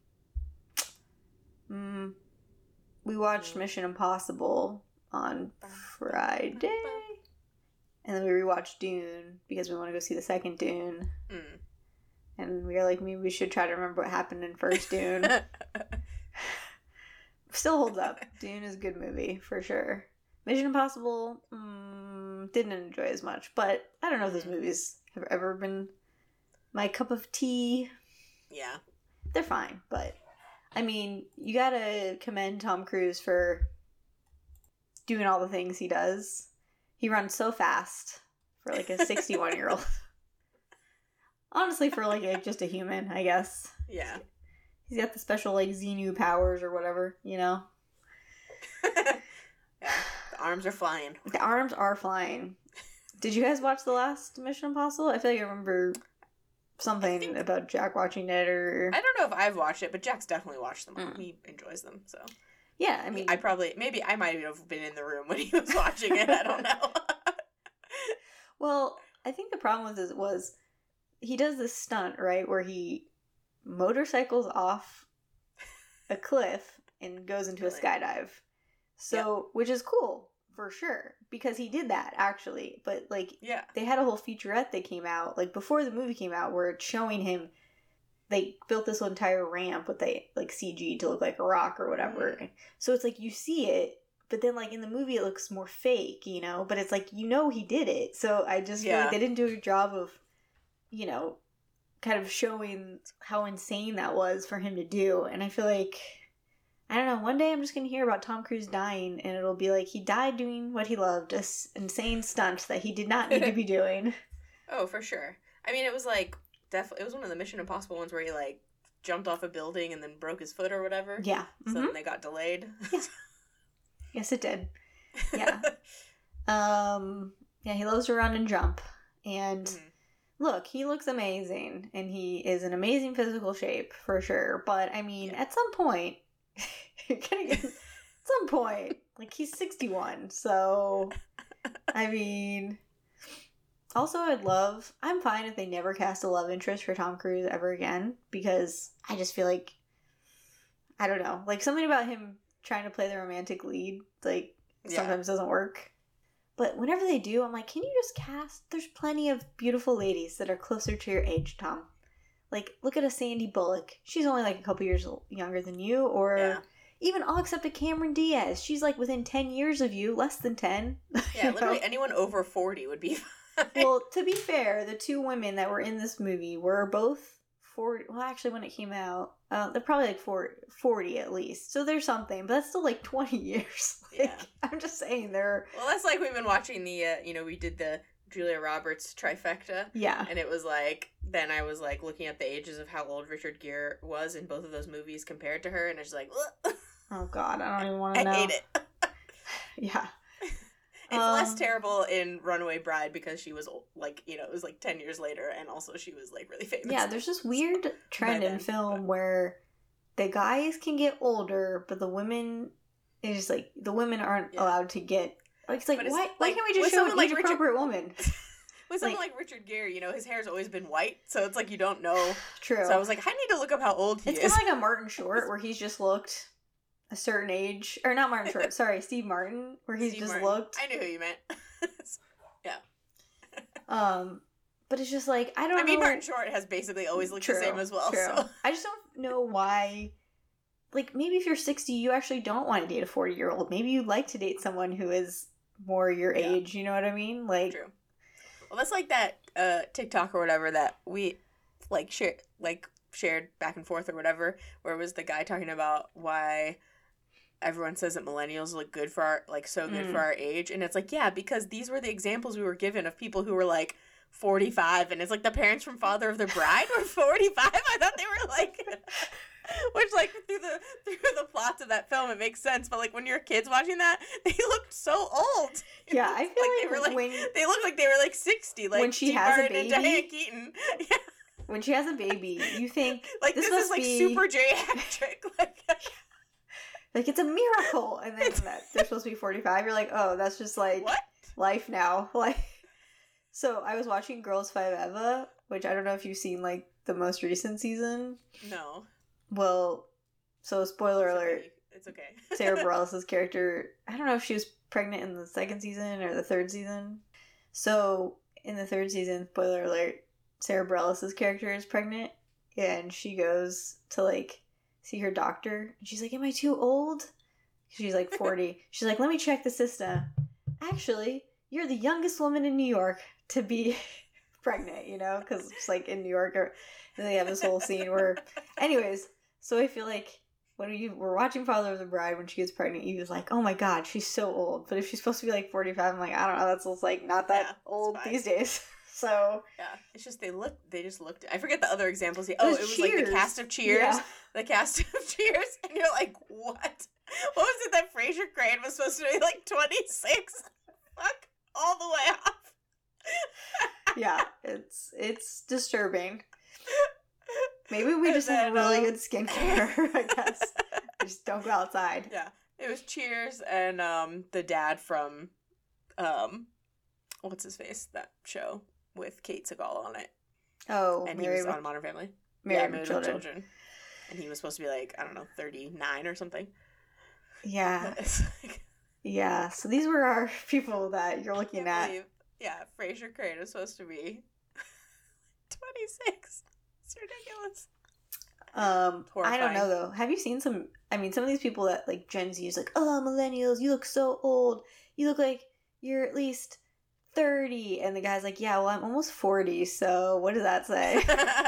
We watched Mission Impossible on Friday. And then we rewatched Dune because we want to go see the second Dune. And we were like, maybe we should try to remember what happened in first Dune. Still holds up. Dune is a good movie, for sure. Mission Impossible, didn't enjoy as much. But I don't know if those movies have ever been my cup of tea. Yeah. They're fine, but I mean, you gotta commend Tom Cruise for doing all the things he does. He runs so fast for like a 61-year-old. Honestly, for like just a human, I guess. Yeah. He's got the special like Xenu powers or whatever, you know? Yeah. The arms are flying. The arms are flying. Did you guys watch the last Mission Impossible? I feel like I remember something about Jack watching it, or I don't know if I've watched it, but Jack's definitely watched them. He enjoys them, so yeah. I mean, I might have been in the room when he was watching it. I don't know. Well, I think the problem with it was he does this stunt, right, where he motorcycles off a cliff and goes into a skydive. So, which is cool. For sure, because he did that actually, but like, they had a whole featurette that came out like before the movie came out where it's showing him. They built this entire ramp with like CG to look like a rock or whatever. So it's like you see it, but then like in the movie it looks more fake, you know. But it's like he did it. So I just feel like they didn't do a good job of, kind of showing how insane that was for him to do. And I feel like, I don't know, one day I'm just going to hear about Tom Cruise dying, and it'll be like he died doing what he loved, an insane stunt that he did not need to be doing. Oh, for sure. I mean, it was like, it was one of the Mission Impossible ones where he like jumped off a building and then broke his foot or whatever. Yeah. So then they got delayed. Yeah. Yes, it did. Yeah. Yeah, he loves to run and jump. And look, he looks amazing, and he is in amazing physical shape, for sure. But, I mean, at some point... You're gonna get at some point, like he's 61, so I mean, also I'm fine if they never cast a love interest for Tom Cruise ever again, because I just feel like, I don't know, like something about him trying to play the romantic lead like sometimes doesn't work. But whenever they do, I'm like, can you just cast? There's plenty of beautiful ladies that are closer to your age, Tom. Like, look at a Sandy Bullock. She's only like a couple years younger than you. Or even I'll accept a Cameron Diaz. She's like within 10 years of you, less than 10. Yeah, literally anyone over 40 would be fine. Well, to be fair, the two women that were in this movie were both 40. Well, actually, when it came out, they're probably like 40 at least. So there's something, but that's still like 20 years. Like, I'm just saying they're... Well, that's like we've been watching the, we did the Julia Roberts trifecta. Yeah. And it was like, then I was like looking at the ages of how old Richard Gere was in both of those movies compared to her, and I was like, ugh. Oh God, I don't even want to know. I hate it. Yeah. It's less terrible in Runaway Bride because she was like, it was like 10 years later, and also she was like really famous. Yeah, there's this weird trend in film where the guys can get older, but the women, it's just like, the women aren't allowed to get, it's like, why can't we just show an age-appropriate woman? With someone like Richard Gere, his hair's always been white, so it's like you don't know. True. So I was like, I need to look up how old he is. It's kind of like a Martin Short, where he's just looked a certain age, or not Martin Short, sorry, Steve Martin, where he's looked. I knew who you meant. Yeah. But it's just like, I don't know. I mean, Martin Short has basically always looked the same as well. True. So. I just don't know why. Like, maybe if you're 60, you actually don't want to date a 40-year-old. Maybe you'd like to date someone who is more your age. You know what I mean? Like, true. Well, that's like that TikTok or whatever that we shared back and forth or whatever, where it was the guy talking about why everyone says that millennials look good for our good for our age, and it's like, yeah, because these were the examples we were given of people who were like 45, and it's like the parents from Father of the Bride were 45. I thought they were like, which like through the plots of that film it makes sense, but like when you're kids watching that, they looked so old. Yeah, I feel like they looked like they were like 60, like when she has a baby, and Diane Keaton. Yeah. When she has a baby, you think like this is like super geriatric, like it's a miracle, and then they're supposed to be 45. You're like, oh, that's just like what? Life now. Like, so I was watching Girls 5 Eva, which I don't know if you've seen like the most recent season. No. Well, so spoiler alert. It's okay. Sarah Bareilles' character, I don't know if she was pregnant in the second season or the third season. So in the third season, spoiler alert, Sarah Bareilles' character is pregnant, and she goes to like see her doctor, and she's like, am I too old? She's like 40. She's like, let me check the system. Actually, you're the youngest woman in New York to be pregnant, you know, because it's like in New York, and they have this whole scene where, anyways, so I feel like when you were watching Father of the Bride, when she gets pregnant, you was like, oh my god, she's so old. But if she's supposed to be like 45, I'm like, I don't know, that's just like not that old these days. So yeah, it's just they just looked. I forget the other examples. It was like the cast of Cheers, the cast of Cheers, and you're like, what? What was it that Frasier Crane was supposed to be like 26? Fuck all the way off. Yeah, it's disturbing. Maybe we just have really good skincare, I guess. Just don't go outside. Yeah, it was Cheers and the dad from what's his face, that show with Kate Siegel on it. Oh, and he was on Modern Family. Married with Children. And he was supposed to be like, I don't know, 39 or something. Yeah. Yeah, so these were our people that you're looking at. Yeah, Frasier Crane was supposed to be 26. It's ridiculous. I don't know though. Have you seen some of these people that like Gen Z is like, oh, millennials, you look so old. You look like you're at least 30. And the guy's like, yeah, well, I'm almost 40, so what does that say?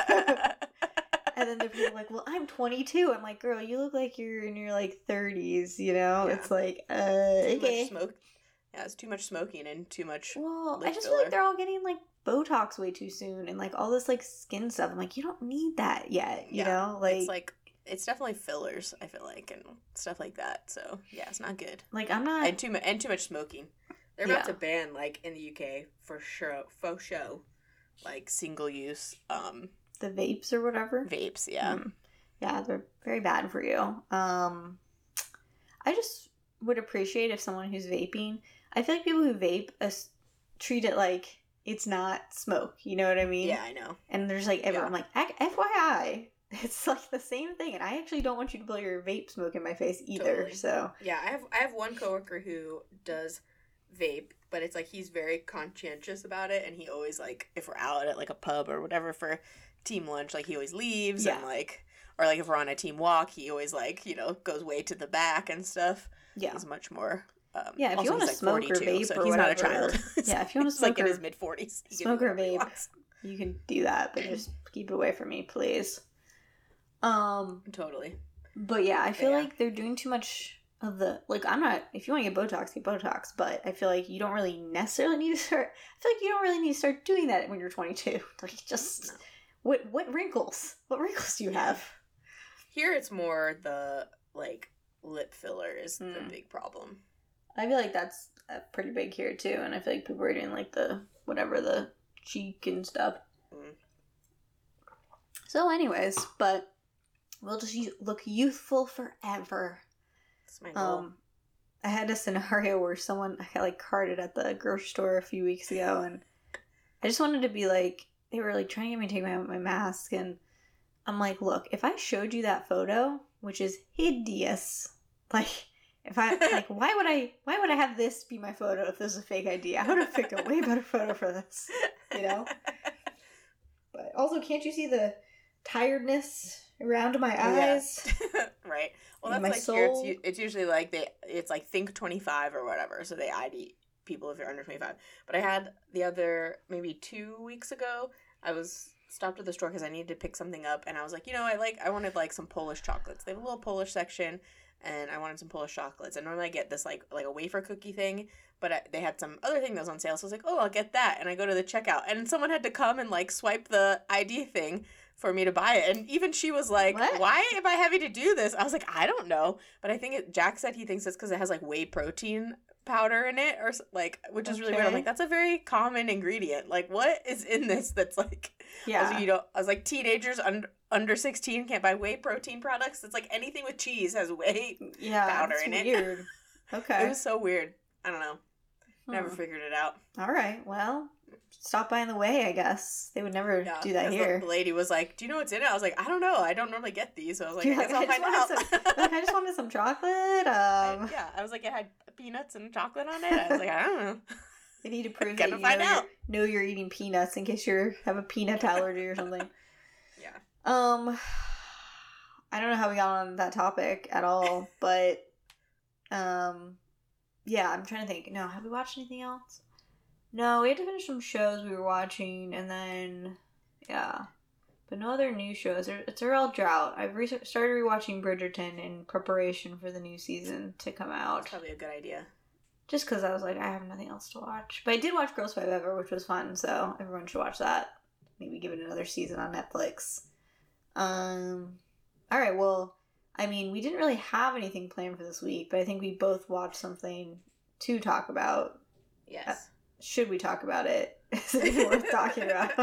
And then the people are like, well, I'm 22. I'm like, girl, you look like you're in your like 30s, you know? Yeah. It's like, okay. Smoke. Yeah, it's too much smoking and too much. Well, I just feel like they're all getting like Botox way too soon and like all this like skin stuff. I'm like, you don't need that yet, you know? Like it's definitely fillers, I feel like, and stuff like that. So yeah, it's not good. Like I'm not and too much smoking. They're about to ban, like in the UK for sure, faux show, like single use the vapes or whatever. Vapes, yeah. Yeah, they're very bad for you. I just would appreciate if someone who's vaping, I feel like people who vape treat it like it's not smoke, you know what I mean? Yeah, I know. And there's like everyone, I'm like, FYI, it's like the same thing, and I actually don't want you to blow your vape smoke in my face either. Totally. So yeah, I have one coworker who does vape, but it's like he's very conscientious about it, and he always, like, if we're out at like a pub or whatever for team lunch, like he always leaves, and like, or like if we're on a team walk, he always, like, you know, goes way to the back and stuff. Yeah, he's much more if you want to smoke or vape so or he's whatever, not a child. Yeah, if you want to smoke like in his mid-40s, smoke or vape, you can do that, but just keep it away from me, please. Totally. But yeah, I feel like they're doing too much of the, like, I'm not, if you want to get Botox, but I feel like you don't really necessarily need to start, I feel like you don't really need to start doing that when you're 22. Like, just, no. What wrinkles? What wrinkles do you have? Here it's more the, like, lip filler is the big problem. I feel like that's pretty big here, too, and I feel like people are doing, like, the cheek and stuff. So anyways, but we'll just look youthful forever. That's my goal. I had a scenario where I got like carded at the grocery store a few weeks ago, and I just wanted to be like, they were like trying to get me to take my mask, and I'm like, look, if I showed you that photo, which is hideous, like, if I like, why would I have this be my photo if this was a fake ID? I would have picked a way better photo for this, you know. But also, can't you see the tiredness around my Yeah. eyes. Right. Well, In that's my like here. soul. It's usually like it's like Think 25 or whatever. So they ID people if you're under 25. But I had the other maybe 2 weeks ago. I was stopped at the store because I needed to pick something up, and I was like, I wanted like some Polish chocolates. They have a little Polish section, and I wanted some Polish chocolates. And normally I get this like a wafer cookie thing, but they had some other thing that was on sale, so I was like, oh, I'll get that. And I go to the checkout, and someone had to come and like swipe the ID thing for me to buy it. And even she was like, What? why am I having to do this? I was like, I don't know, but I think Jack said he thinks it's because it has like whey protein powder in it, or like, which is really weird. I'm Okay. like, that's a very common ingredient. Like, what is in this that's like, Yeah. I was like, teenagers under 16 can't buy whey protein products. It's like anything with cheese has whey Yeah. powder It's in it. weird. Okay. It was so weird. I don't know. Never Hmm. figured it out. All right. Well, stop by in the way, I guess. They would never do that 'cause here. The lady was like, do you know what's in it? I was like, I don't know. I don't normally get these. So I was like, You're I guess I'll I just find out. wanted I just wanted some chocolate. Yeah, I was like, it had peanuts and chocolate on it. I was like, I don't know. I need to prove Gotta that you find out. know you're eating peanuts in case you have a peanut allergy or something. Yeah. I don't know how we got on that topic at all, but yeah, I'm trying to think. No, have we watched anything else? No, we had to finish some shows we were watching, and then yeah, but no other new shows. It's a real drought. I've started rewatching Bridgerton in preparation for the new season to come out. That's probably a good idea. Just because I was like, I have nothing else to watch. But I did watch Girls Five Ever, which was fun, so everyone should watch that. Maybe give it another season on Netflix. Alright, well, I mean, we didn't really have anything planned for this week, but I think we both watched something to talk about. Yes. Should we talk about it? Is it even worth talking about?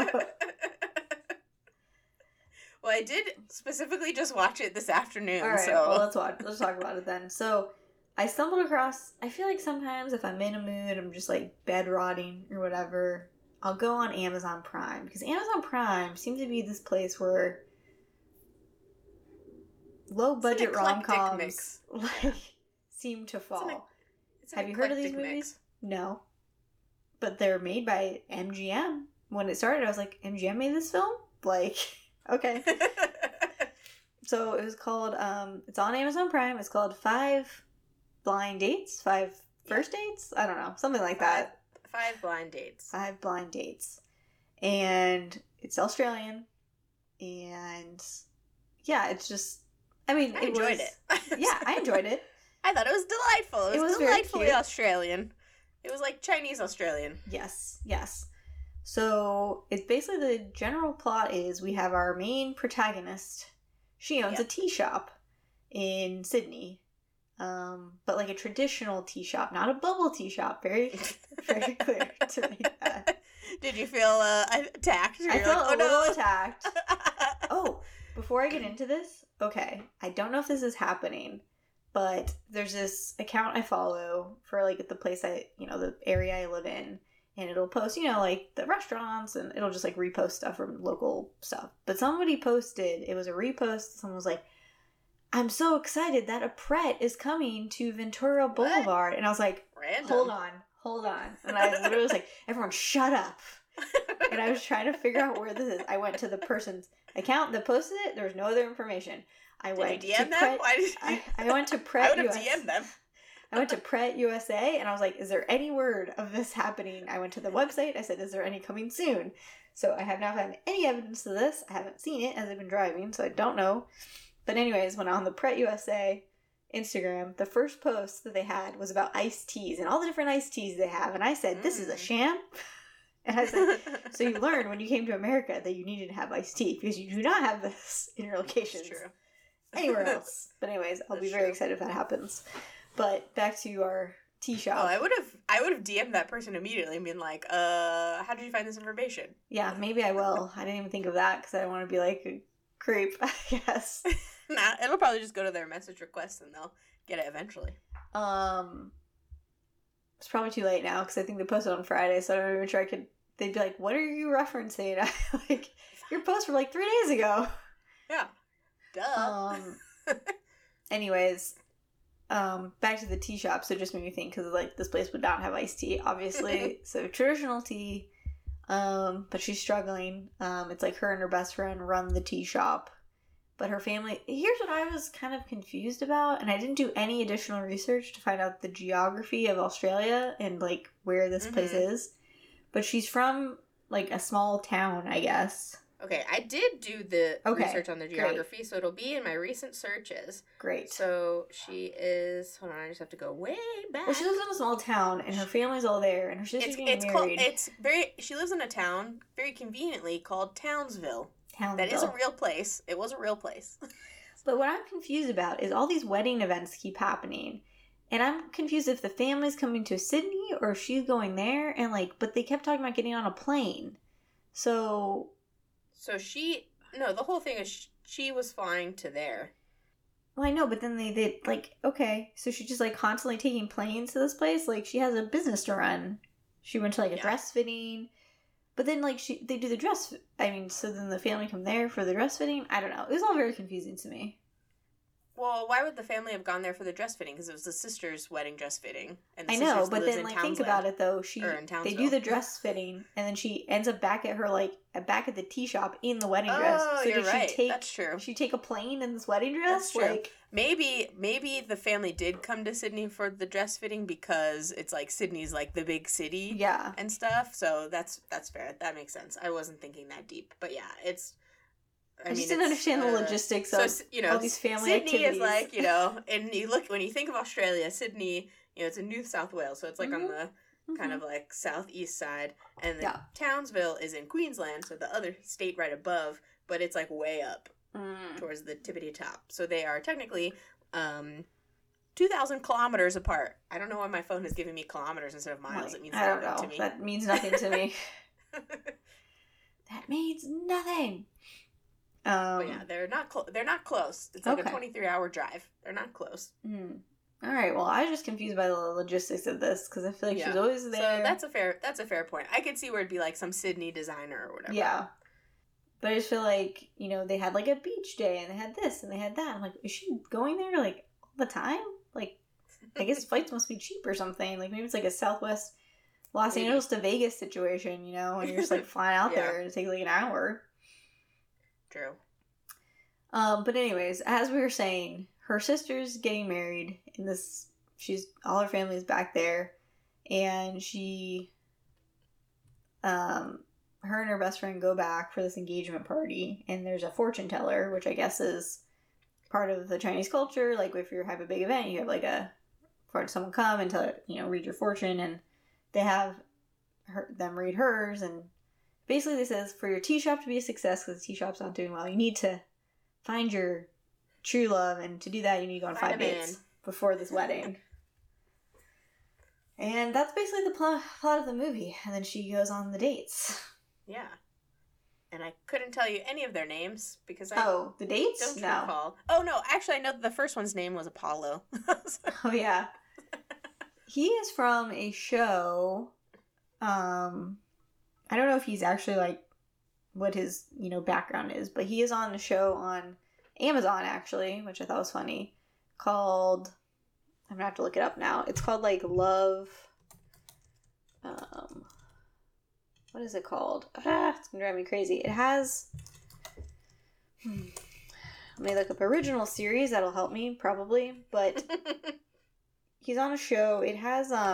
Well, I did specifically just watch it this afternoon, Alright, so... well, let's talk about it then. So, I stumbled across, I feel like sometimes if I'm in a mood, I'm just like bed rotting or whatever, I'll go on Amazon Prime. Because Amazon Prime seems to be this place where low budget It's an eclectic rom-coms mix. like seem to fall. It's an Have you heard of these eclectic movies? mix. No. But they're made by MGM. When it started, I was like, MGM made this film? Like, okay. So it was called, it's on Amazon Prime. It's called 5 Blind Dates? 5 First Dates? I don't know. Something like that. 5 blind dates. 5 Blind Dates. And it's Australian. And yeah, it's just, I mean, I enjoyed it. Yeah, I enjoyed it. I thought it was delightful. It was very delightfully cute. Australian. It was like Chinese Australian. Yes, yes. So it's basically the general plot is we have our main protagonist. She owns a Yep. tea shop in Sydney. But like a traditional tea shop, not a bubble tea shop. Very, very clear to make that. Did you feel attacked? I felt a little attacked. attacked. Oh, before I get into this, okay, I don't know if this is happening, but there's this account I follow for like the place the area I live in, and it'll post, like the restaurants, and it'll just like repost stuff from local stuff. But somebody posted, it was a repost, someone was like, I'm so excited that a Pret is coming to Ventura Boulevard. And I was like, Random. hold on. And I literally was like, everyone shut up. And I was trying to figure out where this is. I went to the person's account that posted it. There was no other information. I went Did you DM to them? Pret. Why did I went to I Pret would have US. DM'd them. I went to Pret USA and I was like, is there any word of this happening? I went to the website. I said, is there any coming soon? So I have not found any evidence of this. I haven't seen it as I've been driving, so I don't know. But anyways, when on the Pret USA Instagram, the first post that they had was about iced teas and all the different iced teas they have. And I said, this is a sham. And I said, so you learned when you came to America that you needed to have iced tea because you do not have this in your locations It's true. anywhere else. But anyways, I'll be That's very true. excited if that happens. But back to our tea shop. Oh, I would have DM'd that person immediately and been like, how did you find this information? Yeah, maybe I will. I didn't even think of that because I don't want to be like a creep, I guess. Nah, it'll probably just go to their message request and they'll get it eventually. It's probably too late now because I think they posted on Friday, so I don't even sure I could. They'd be like, "What are you referencing?" Like your post from like 3 days ago. Yeah. Duh. Anyways, back to the tea shop. So it just made me think because like this place would not have iced tea, obviously. So traditional tea. But she's struggling. It's like her and her best friend run the tea shop. But her family, here's what I was kind of confused about, and I didn't do any additional research to find out the geography of Australia and, like, where this place is. But she's from, like, a small town, I guess. Okay, I did do the research on the geography, great. So it'll be in my recent searches. Great. So she is, hold on, I just have to go way back. Well, she lives in a small town, and her family's all there, and her sister's getting married. She lives in a town, very conveniently, called Townsville. Townsville. That is a real place. It was a real place. But what I'm confused about is all these wedding events keep happening. And I'm confused if the family's coming to Sydney or if she's going there. And, like, but they kept talking about getting on a plane. So the whole thing is she was flying to there. Well, I know, but then they like, okay, so she's just, like, constantly taking planes to this place? Like, she has a business to run. She went to, like, a dress fitting. But then, like, they do the dress... so then the family come there for the dress fitting? I don't know. It was all very confusing to me. Well, why would the family have gone there for the dress fitting? Because it was the sister's wedding dress fitting. And I know, but then, like, think about it, though. They do the dress fitting, and then she ends up back at the tea shop in the wedding dress. Oh, so you're right. That's true. Did she take a plane in this wedding dress? That's true. Like, maybe the family did come to Sydney for the dress fitting because it's, like, Sydney's, like, the big city. Yeah. And stuff. So that's fair. That makes sense. I wasn't thinking that deep. But, yeah, it's... I just didn't understand the logistics of all these family Sydney activities. Is like, and when you think of Australia, Sydney, it's in New South Wales, so it's like on the kind of like southeast side, and then Townsville is in Queensland, so the other state right above, but it's like way up towards the tippity top. So they are technically 2,000 kilometers apart. I don't know why my phone is giving me kilometers instead of miles. It means nothing to me. That means nothing to me. That means nothing. But yeah, they're not close. It's like a 23-hour drive. They're not close. All right. Well, I was just confused by the logistics of this because I feel like she's always there. So that's a fair point. I could see where it'd be like some Sydney designer or whatever. Yeah. But I just feel like, they had like a beach day and they had this and they had that. I'm like, is she going there like all the time? Like, I guess flights must be cheap or something. Like maybe it's like a Southwest Los Angeles to Vegas situation, and you're just like flying out there and it takes like an hour. True. But anyways, as we were saying, her sister's getting married in this, all her family's back there, and her and her best friend go back for this engagement party, and there's a fortune teller, which I guess is part of the Chinese culture. Like, if you have a big event, you have like someone come and tell, read your fortune, and they have them read hers, and basically, this says, for your tea shop to be a success, because the tea shop's not doing well, you need to find your true love, and to do that, you need to go on 5 dates before this wedding. And that's basically the plot of the movie. And then she goes on the dates. Yeah. And I couldn't tell you any of their names, because the dates? Don't recall. Oh, no, actually, I know the first one's name was Apollo. Oh, yeah. He is from a show, I don't know if he's actually, like, what his, background is, but he is on a show on Amazon, actually, which I thought was funny, called, I'm gonna have to look it up now. It's called, like, Love, what is it called? It's gonna drive me crazy. It has, let me look up original series, that'll help me, probably, but he's on a show, it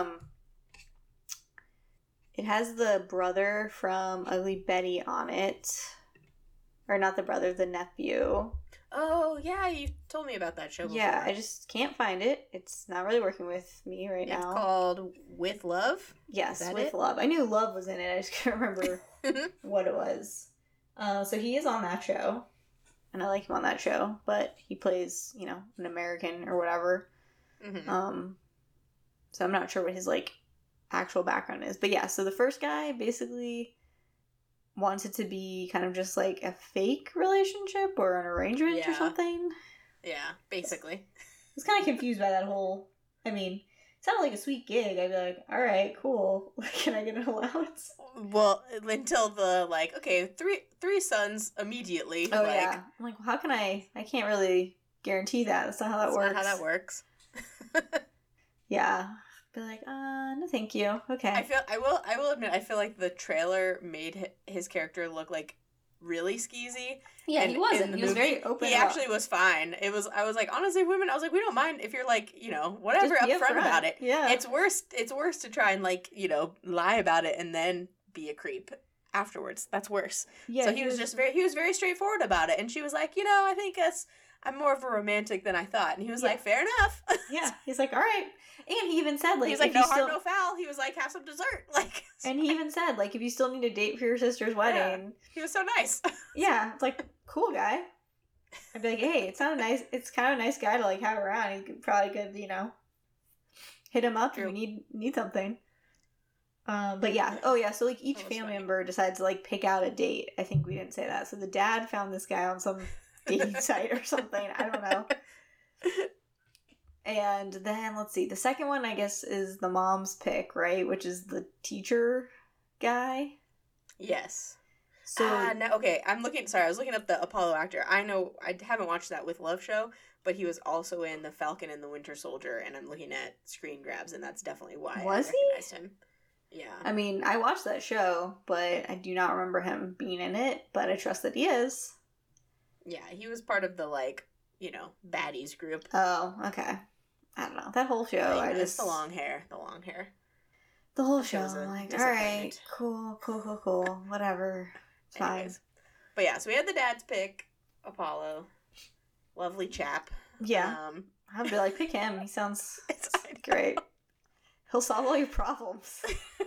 has the brother from Ugly Betty on it. Or not the brother, the nephew. Oh, yeah, you told me about that show before. Yeah, I just can't find it. It's not really working with me now. It's called With Love? Yes, With Love. I knew Love was in it. I just can't remember what it was. So he is on that show. And I like him on that show. But he plays, an American or whatever. Mm-hmm. So I'm not sure what his, like, actual background is. But yeah, so the first guy basically wants it to be kind of just like a fake relationship or an arrangement or something. Yeah, basically. I was kind of confused by that whole, it sounded like a sweet gig. I'd be like, all right, cool. Can I get an allowance? Well, until the, like, okay, three sons immediately. Oh, yeah. I'm like, well, how can I can't really guarantee that. That's not how that works. Not how that works. Yeah. Be like, no thank you. Okay. I will admit, I feel like the trailer made his character look like really skeezy. Yeah, and he wasn't. He was very open. He actually was fine. I was like, honestly, women, I was like, we don't mind if you're like, whatever, upfront about it. Yeah. It's worse to try and like, lie about it and then be a creep afterwards. That's worse. Yeah. So he was very straightforward about it. And she was like, I think I'm more of a romantic than I thought. And he was like, fair enough. Yeah. He's like, all right. And he even said, like, he's like, no harm, no foul. He was like, have some dessert. Like, and he even said, like, if you still need a date for your sister's wedding. Yeah. He was so nice. Yeah. It's like, cool guy. I'd be like, hey, it's kind of a nice guy to, like, have around. He probably could, hit him up if you need something. But yeah. Oh, yeah. So, like, each family member decides to, like, pick out a date. I think we didn't say that. So the dad found this guy on some dating site or something. I don't know. And then, let's see, the second one, I guess, is the mom's pick, right? Which is the teacher guy. Yes. So, no, okay, I was looking up the Apollo actor. I know, I haven't watched that with Love Show, but he was also in The Falcon and the Winter Soldier, and I'm looking at screen grabs, and that's definitely why I recognized him. Yeah. I mean, I watched that show, but I do not remember him being in it, but I trust that he is. Yeah, he was part of the, like, baddies group. Oh, okay. I don't know. That whole show, it's the long hair. The whole show, I'm like, alright, cool, whatever. Fine. But yeah, so we had the dad's pick, Apollo. Lovely chap. Yeah. I'd be like, pick him. He sounds great. He'll solve all your problems.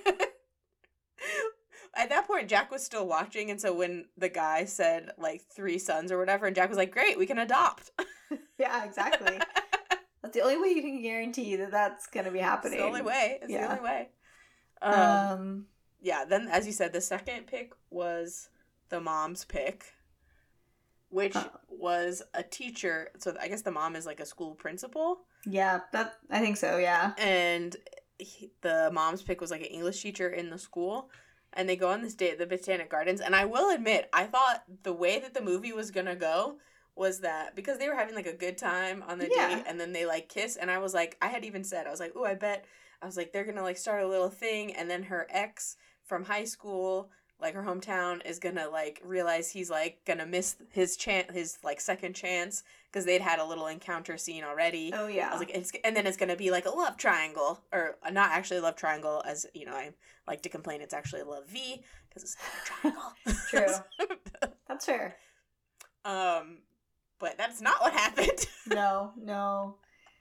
At that point, Jack was still watching, and so when the guy said, like, 3 sons or whatever, and Jack was like, great, we can adopt. Yeah, exactly. That's the only way you can guarantee that that's going to be happening. It's the only way. The only way. Yeah, then, as you said, the second pick was the mom's pick, which was a teacher. So I guess the mom is like a school principal. Yeah, I think so, yeah. And the mom's pick was like an English teacher in the school. And they go on this date at the Botanic Gardens. And I will admit, I thought the way that the movie was going to go was that because they were having like a good time on the date and then they like kiss. And I was like, I had even said, I was like, ooh, I bet. I was like, they're going to like start a little thing. And then her ex from high school, like her hometown, is going to like realize he's like going to miss his like second chance because they'd had a little encounter scene already. Oh, yeah. I was like, and then it's going to be like a love triangle, or not actually a love triangle, as I like to complain, it's actually a love V because it's not a triangle. True. That's fair. But that's not what happened. No.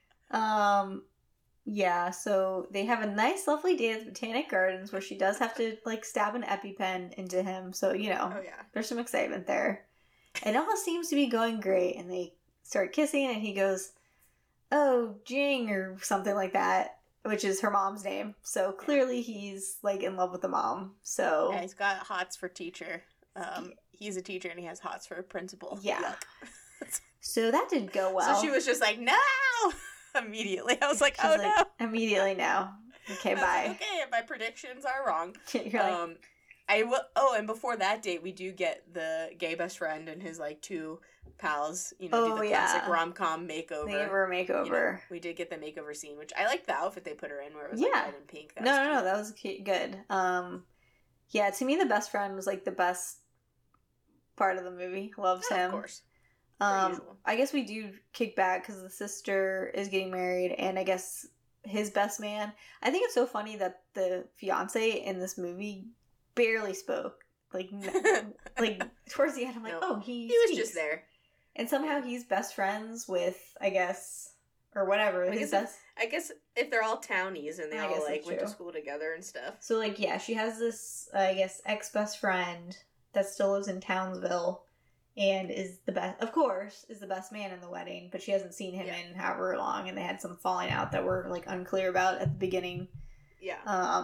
Yeah, so they have a nice, lovely day at the Botanic Gardens where she does have to, like, stab an EpiPen into him. So, there's some excitement there. And it all seems to be going great. And they start kissing and he goes, oh, Jing, or something like that, which is her mom's name. So clearly he's, like, in love with the mom. So yeah, he's got hots for teacher. He's a teacher and he has hots for a principal. Yeah. So that didn't go well. So she was just like, no! Immediately. I was like, she's no. Immediately no. Okay, bye. Like, okay, my predictions are wrong. You're like... I will. Oh, and before that date, we do get the gay best friend and his like 2 pals. Do the classic rom-com makeover. They give her a makeover. We did get the makeover scene, which I liked the outfit they put her in, where it was like red and pink. No, that was good. Yeah, to me, the best friend was like the best part of the movie. Loves him, of course. I guess we do kick back because the sister is getting married, and I guess his best man. I think it's so funny that the fiance in this movie barely spoke. Like towards the end, I'm like, he was just there, and somehow he's best friends with, I guess, or whatever. I guess if they're all townies and they all like went to school together and stuff. So like, yeah, she has this, I guess, ex best friend that still lives in Townsville. And is the best man in the wedding, but she hasn't seen him in however long, and they had some falling out that we're like unclear about at the beginning. Yeah.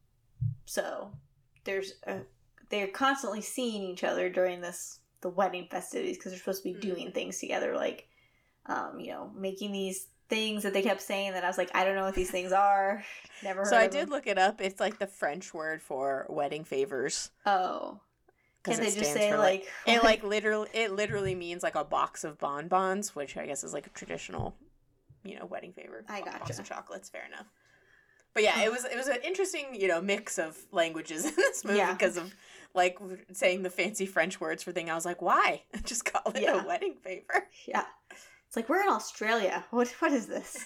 So they're constantly seeing each other during the wedding festivities because they're supposed to be doing things together, like, making these things that they kept saying that I was like, I don't know what these things are. Never heard. So I did look it up. It's like the French word for wedding favors. Oh. Can they just say like it literally means like a box of bonbons, which I guess is like a traditional, wedding favor. I gotcha. Box of chocolates, fair enough. But yeah, it was an interesting, mix of languages in this movie because of like saying the fancy French words for thing. I was like, why? Just call it a wedding favor. Yeah. It's like, we're in Australia. What is this?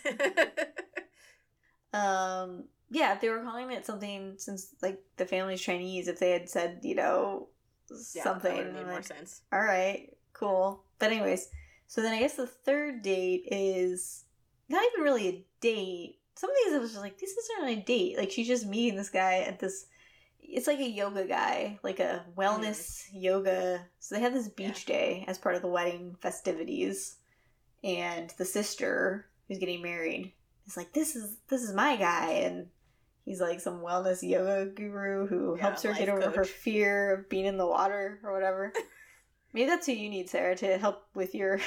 Yeah, if they were calling it something, since like the family's Chinese, if they had said, something, that would have made more sense. All right, cool. But anyways, so then I guess the third date is not even really a date. Some of these I was just like, this isn't really a date. Like, she's just meeting this guy at this. It's like a yoga guy, like a wellness yoga. So they have this beach day as part of the wedding festivities, and the sister who's getting married is like, this is my guy, and he's like some wellness yoga guru who helps her get over her fear of being in the water or whatever. Maybe that's who you need, Sarah, to help with your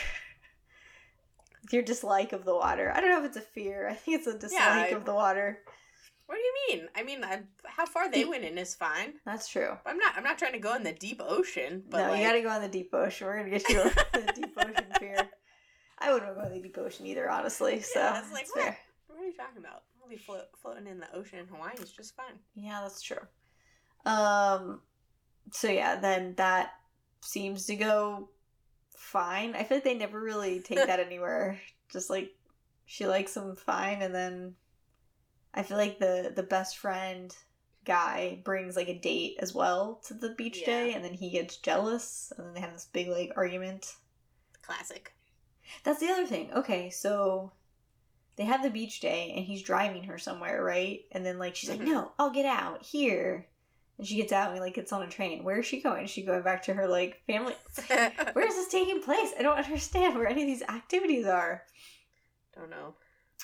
dislike of the water. I don't know if it's a fear. I think it's a dislike of the water. What do you mean? I mean, how far they went in is fine. That's true. I'm not trying to go in the deep ocean. But no, you gotta go in the deep ocean. We're gonna get you over the deep ocean fear. I wouldn't go in the deep ocean either, honestly. So yeah, it's like, what? Fair. What are you talking about? I'll be floating in the ocean in Hawaii. It's just fine. Yeah, that's true. So yeah, then that seems to go fine. I feel like they never really take that anywhere. Just like, she likes him fine, and then I feel like the best friend guy brings like a date as well to the beach day, and then he gets jealous, and then they have this big like argument. Classic. That's the other thing. Okay, so they have the beach day, and he's driving her somewhere, right? And then like she's like, no, I'll get out here. And she gets out and like gets on a train. Where is she going? Is she going back to her like family? Where is this taking place? I don't understand where any of these activities are. Don't know.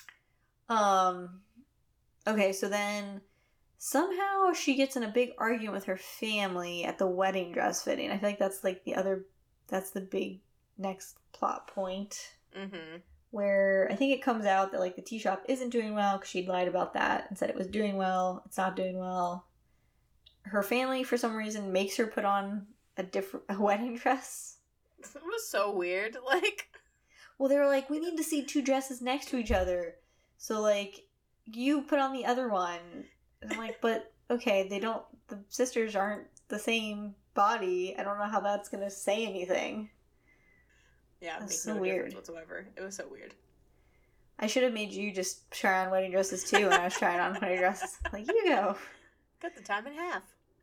Okay, so then somehow she gets in a big argument with her family at the wedding dress fitting. I feel like that's like that's the big next plot point. Mm-hmm. Where I think it comes out that like the tea shop isn't doing well because she'd lied about that and said it was doing well. It's not doing well. Her family, for some reason, makes her put on a wedding dress. It was so weird. Like, well, they were like, we need to see two dresses next to each other. So, like, you put on the other one. And I'm like, but, okay, the sisters aren't the same body. I don't know how that's going to say anything. Yeah, that's so weird. Whatsoever. It was so weird. I should have made you just try on wedding dresses, too, when I was trying on wedding dresses. Like, you go. Cut the time in half.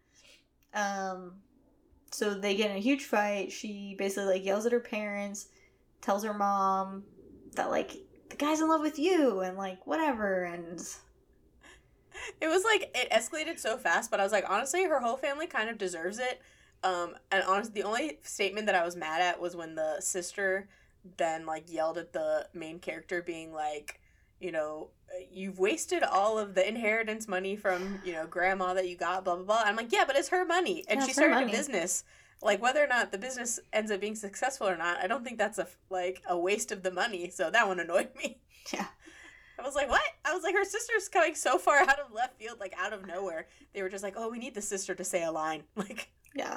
So they get in a huge fight. She basically like yells at her parents, tells her mom that like the guy's in love with you and like whatever, and it was like it escalated so fast, but I was like, honestly, her whole family kind of deserves it. And honestly, the only statement that I was mad at was when the sister then like yelled at the main character being like, you've wasted all of the inheritance money from, grandma that you got, blah, blah, blah. I'm like, yeah, but it's her money. And she started a business. Like, whether or not the business ends up being successful or not, I don't think that's a waste of the money. So that one annoyed me. Yeah. I was like, what? I was like, her sister's coming so far out of left field, like out of nowhere. They were just like, oh, we need the sister to say a line. Like, yeah.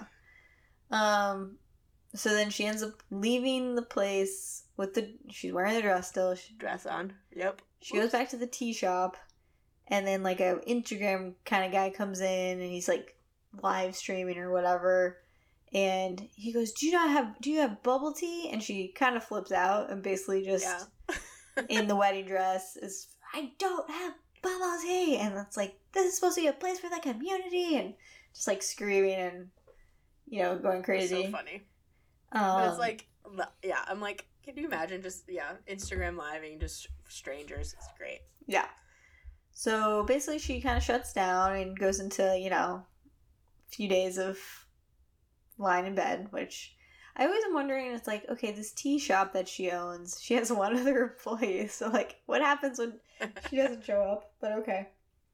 So then she ends up leaving the place she's wearing the dress still. Dress on. Yep. She goes back to the tea shop, and then like a Instagram kind of guy comes in, and he's like live streaming or whatever, and he goes, do you have bubble tea? And she kind of flips out and basically just in the wedding dress is, I don't have bubble tea, and it's like, this is supposed to be a place for the community, and just like screaming and going crazy. It's so funny. But it's like, yeah, I'm like, can you imagine just, Instagram living, just strangers? It's great. Yeah. So basically she kind of shuts down and goes into, a few days of lying in bed, which I always am wondering, it's like, okay, this tea shop that she owns, she has one other employee, so like, what happens when she doesn't show up? But okay.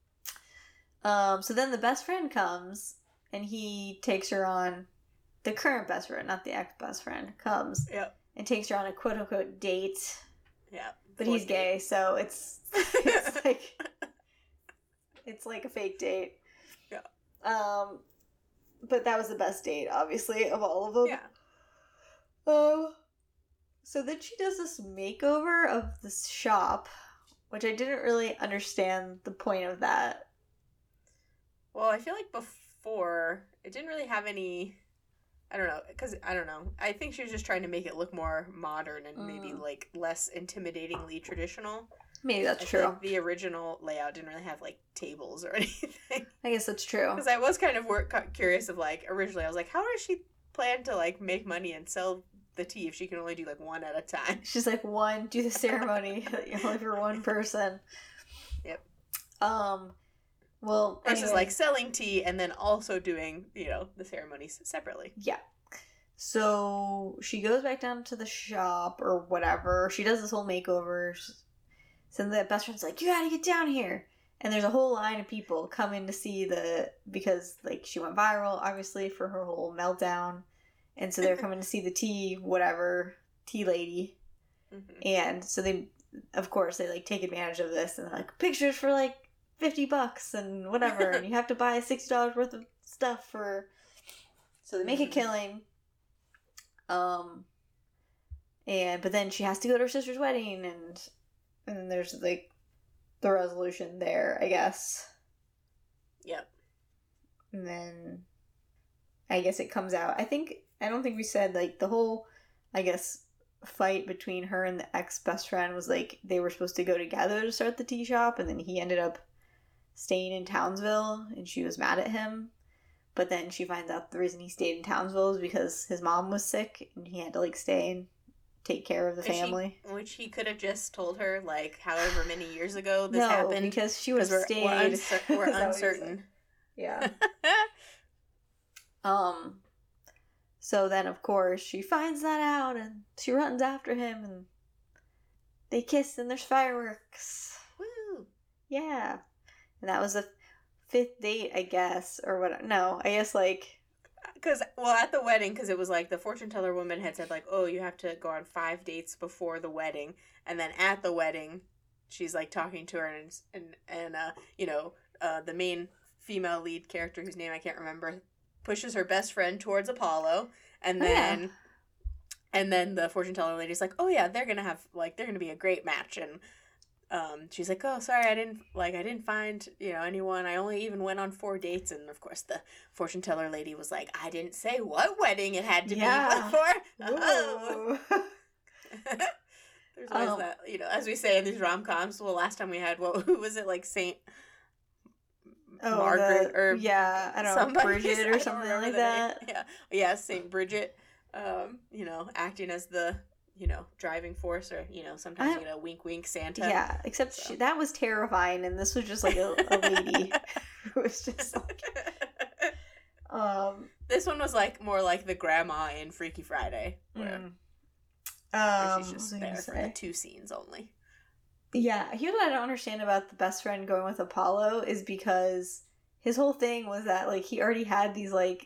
So then the best friend comes, and he takes her on, the current best friend, not the ex-best friend, comes. Yep. And takes her on a quote-unquote date. Yeah. But he's gay, so it's like a fake date. Yeah. But that was the best date, obviously, of all of them. Yeah. So then she does this makeover of this shop, which I didn't really understand the point of that. Well, I feel like before, it didn't really have any... I don't know, because, I don't know. I think she was just trying to make it look more modern and maybe, like, less intimidatingly traditional. Maybe that's I true. feel like the original layout didn't really have, like, tables or anything. I guess that's true. Because I was kind of curious of, like, originally I was like, how does she plan to, like, make money and sell the tea if she can only do, like, one at a time? She's like, do the ceremony, only for one person. Yep. Well, versus, anyway. like, selling tea and then also doing, you know, the ceremonies separately. Yeah. So she goes back down to the shop or whatever. She does this whole makeover. So the best friend's like, you gotta get down here. And there's a whole line of people coming to see because, like, she went viral, obviously, for her whole meltdown. And so they're coming to see the tea lady. Mm-hmm. And so they, of course, they, like, take advantage of this. And they're like, pictures for, like, $50 and whatever. And you have to buy $60 worth of stuff for... So they make a killing. But then she has to go to her sister's wedding, and then there's, like, the resolution there, I guess. Yep. And then I guess it comes out. I don't think we said, like, the whole, I guess, fight between her and the ex-best friend was, like, they were supposed to go together to start the tea shop, and then he ended up staying in Townsville, and she was mad at him. But then she finds out the reason he stayed in Townsville is because his mom was sick, and he had to, like, stay and take care of the family. Which he could have just told her, like, however many years ago this happened. No, because she was stayed. We're uncertain. Yeah. So then, of course, she finds that out, and she runs after him, and they kiss, and there's fireworks. Woo! Yeah. And that was the 5th date, I guess, or what? No, I guess, like... at the wedding, because it was, like, the fortune teller woman had said, like, oh, you have to go on 5 dates before the wedding, and then at the wedding, she's, like, talking to her, and you know, the main female lead character, whose name I can't remember, pushes her best friend towards Apollo, and then... And then the fortune teller lady's like, oh, yeah, they're gonna be a great match, and... she's like, oh, sorry, I didn't find, you know, anyone. I only even went on 4 dates. And, of course, the fortune teller lady was like, I didn't say what wedding it had to be before. Oh. There's always that, you know, as we say in these rom-coms, well, last time we had, who was it, like, Saint Margaret or I don't know, Bridget or something like that. Yeah, Saint Bridget, you know, acting as the... you know, driving force, or, you know, sometimes you get a wink wink Santa. Yeah, except that was terrifying, and this was just like a lady who was just like... This one was like more like the grandma in Freaky Friday, where she's just there for the 2 scenes only. Yeah, here's what I don't understand about the best friend going with Apollo is because his whole thing was that, like, he already had these, like,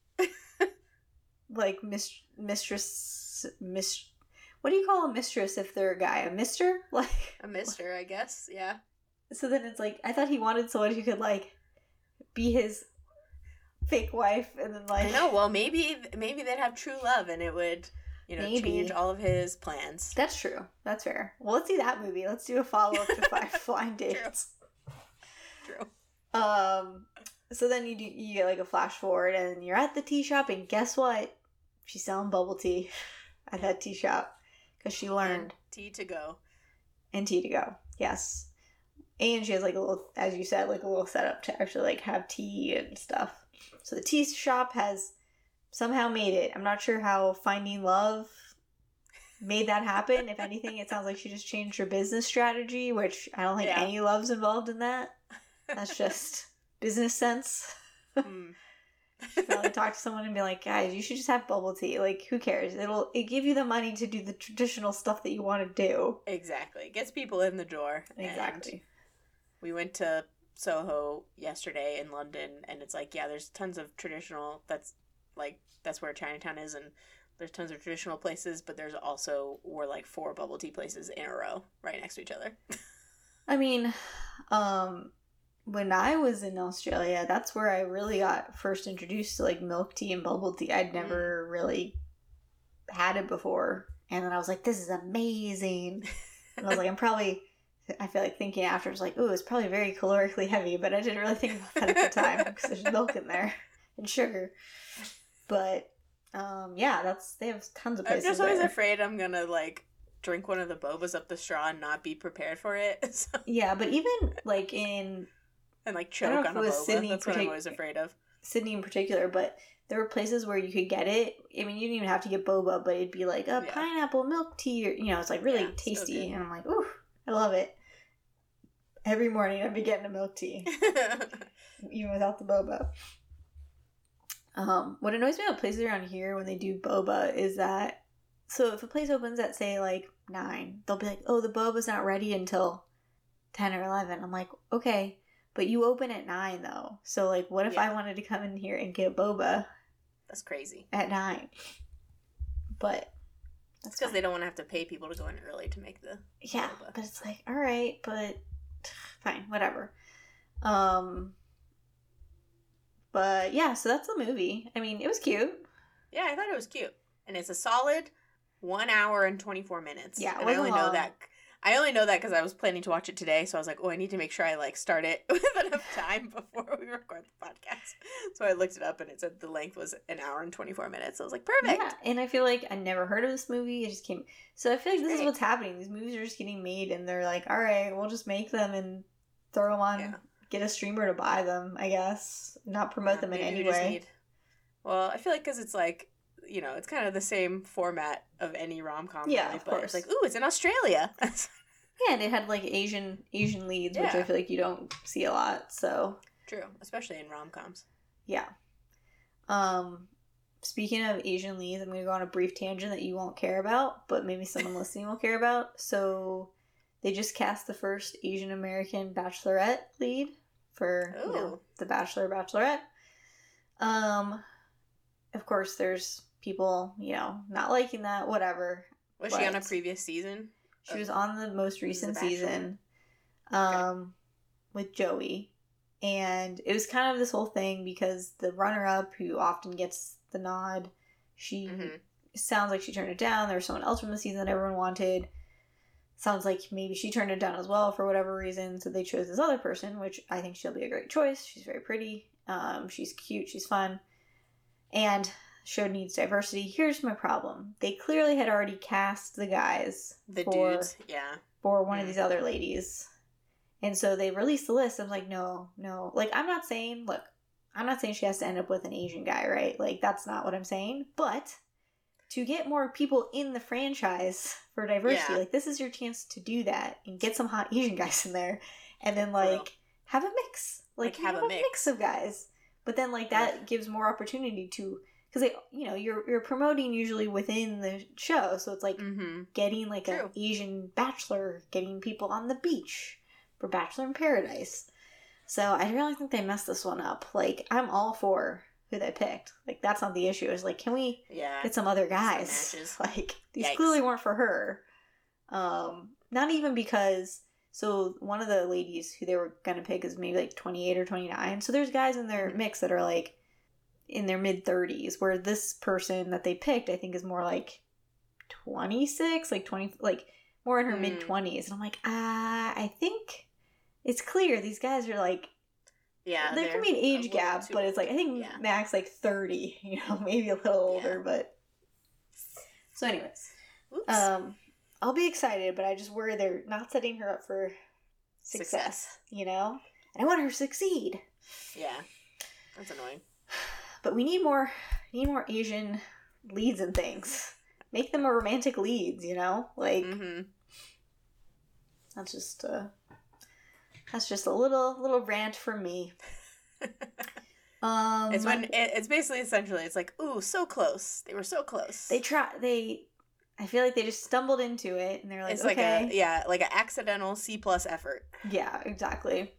like, mistress... What do you call a mistress if they're a guy? A mister? Like a mister, I guess, yeah. So then it's like, I thought he wanted someone who could, like, be his fake wife, and then, like... I know, well, maybe they'd have true love, and it would, you know, change all of his plans. That's true. That's fair. Well, let's see that movie. Let's do a follow-up to 5 Blind Dates. True. So then you get, like, a flash forward, and you're at the tea shop, and guess what? She's selling bubble tea at that tea shop. Because she learned. And tea to go. And tea to go, yes. And she has, like, a little, as you said, like, a little setup to actually, like, have tea and stuff. So the tea shop has somehow made it. I'm not sure how Finding Love made that happen. If anything, it sounds like she just changed her business strategy, which I don't think any love's involved in that. That's just business sense. You probably talk to someone and be like, guys, you should just have bubble tea. Like, who cares? It'll give you the money to do the traditional stuff that you want to do. Exactly. It gets people in the door. Exactly. We went to Soho yesterday in London, and it's like, yeah, there's tons of traditional, that's where Chinatown is, and there's tons of traditional places, but there's also, were like 4 bubble tea places in a row right next to each other. I mean, when I was in Australia, that's where I really got first introduced to, like, milk tea and bubble tea. I'd never really had it before. And then I was like, this is amazing. And I was like, I'm probably I feel like thinking after was like, ooh, it's probably very calorically heavy, but I didn't really think about that at the time because there's milk in there and sugar. But yeah, they have tons of places. I'm just always afraid I'm gonna like drink one of the bobas up the straw and not be prepared for it. So. Yeah, but even like in and like choke on a boba. That's what I'm always afraid of. Sydney in particular, but there were places where you could get it. I mean, you didn't even have to get boba, but it'd be like a pineapple milk tea, or it's like really tasty, and I'm like, ooh, I love it. Every morning I'd be getting a milk tea, even without the boba. What annoys me about places around here when they do boba is that, so if a place opens at say like 9, they'll be like, oh, the boba's not ready until 10 or 11. I'm like, okay, but you open at 9 though. So like, what if I wanted to come in here and get boba? That's crazy. At 9. But that's because they don't want to have to pay people to go in early to make the boba. But it's like, all right, but fine, whatever. But yeah, so that's the movie. I mean, it was cute. Yeah, I thought it was cute. And it's a solid 1 hour and 24 minutes. Yeah, and I only know that because I was planning to watch it today, so I was like, oh, I need to make sure I like start it with enough time before we record the podcast. So I looked it up and it said the length was 1 hour and 24 minutes. So I was like, perfect. Yeah, and I feel like I never heard of this movie. It just came. So I feel like this is what's happening. These movies are just getting made, and they're like, all right, we'll just make them and throw them on. Yeah. Get a streamer to buy them, I guess. Not promote them in any way. Well, I feel like because it's like, it's kind of the same format of any rom-com. Yeah, of course. It's like, ooh, it's in Australia. Yeah, and it had like Asian leads, which I feel like you don't see a lot. So true, especially in rom-coms. Yeah. Speaking of Asian leads, I'm going to go on a brief tangent that you won't care about, but maybe someone listening will care about. So they just cast the first Asian American bachelorette lead for The Bachelor, Bachelorette. Of course, there's people, not liking that, whatever. Was she on a previous season? She was on the most recent season with Joey. And it was kind of this whole thing because the runner-up, who often gets the nod, she sounds like she turned it down. There was someone else from the season that everyone wanted. Sounds like maybe she turned it down as well for whatever reason. So they chose this other person, which I think she'll be a great choice. She's very pretty. She's cute. She's fun. And the show needs diversity. Here's my problem. They clearly had already cast the guys. Dudes, for one of these other ladies. And so they released the list. I'm like, no. Like, I'm not saying she has to end up with an Asian guy, right? Like, that's not what I'm saying. But to get more people in the franchise for diversity, like, this is your chance to do that and get some hot Asian guys in there. And then, like, have a mix. Like have a mix of guys. But then, like, that gives more opportunity to... Because, you're promoting usually within the show. So it's, like, getting, like, an Asian bachelor, getting people on the beach for Bachelor in Paradise. So I really think they messed this one up. Like, I'm all for who they picked. Like, that's not the issue. It's like, can we get some other guys? Like, these clearly weren't for her. Not even because... So one of the ladies who they were going to pick is maybe, like, 28 or 29. So there's guys in their mix that are, like, in their mid-30s, where this person that they picked, I think, is more, like, 26, like, 20, like, more in her mid-20s. And I'm like, I think it's clear these guys are, like, there can be an age gap, but it's, like, I think max, like, 30, maybe a little older, but... So anyways, I'll be excited, but I just worry they're not setting her up for success. And I want her to succeed. Yeah, that's annoying. But we need more Asian leads and things. Make them a romantic leads, like that's just a little rant from me. It's basically essentially it's like, ooh, so close. They were so close. I feel like they just stumbled into it and they're like, it's okay. like an accidental C+ effort. Yeah, exactly.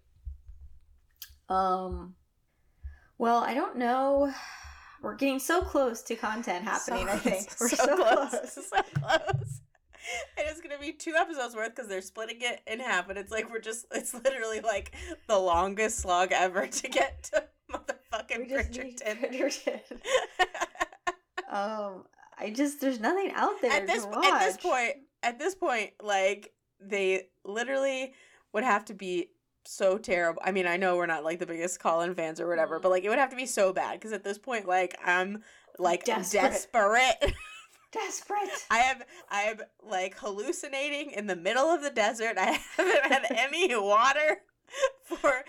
Well, I don't know. We're getting so close to content happening, I think. We're so close. So close. And it's going to be 2 episodes worth because they're splitting it in half. And it's like, it's literally like the longest slog ever to get to motherfucking Bridgerton. There's nothing out there to watch. At this point, like, they literally would have to be so terrible. I mean, I know we're not like the biggest Colin fans or whatever, but like it would have to be so bad because at this point, like I'm like desperate. Desperate. I am like hallucinating in the middle of the desert. I haven't had any water for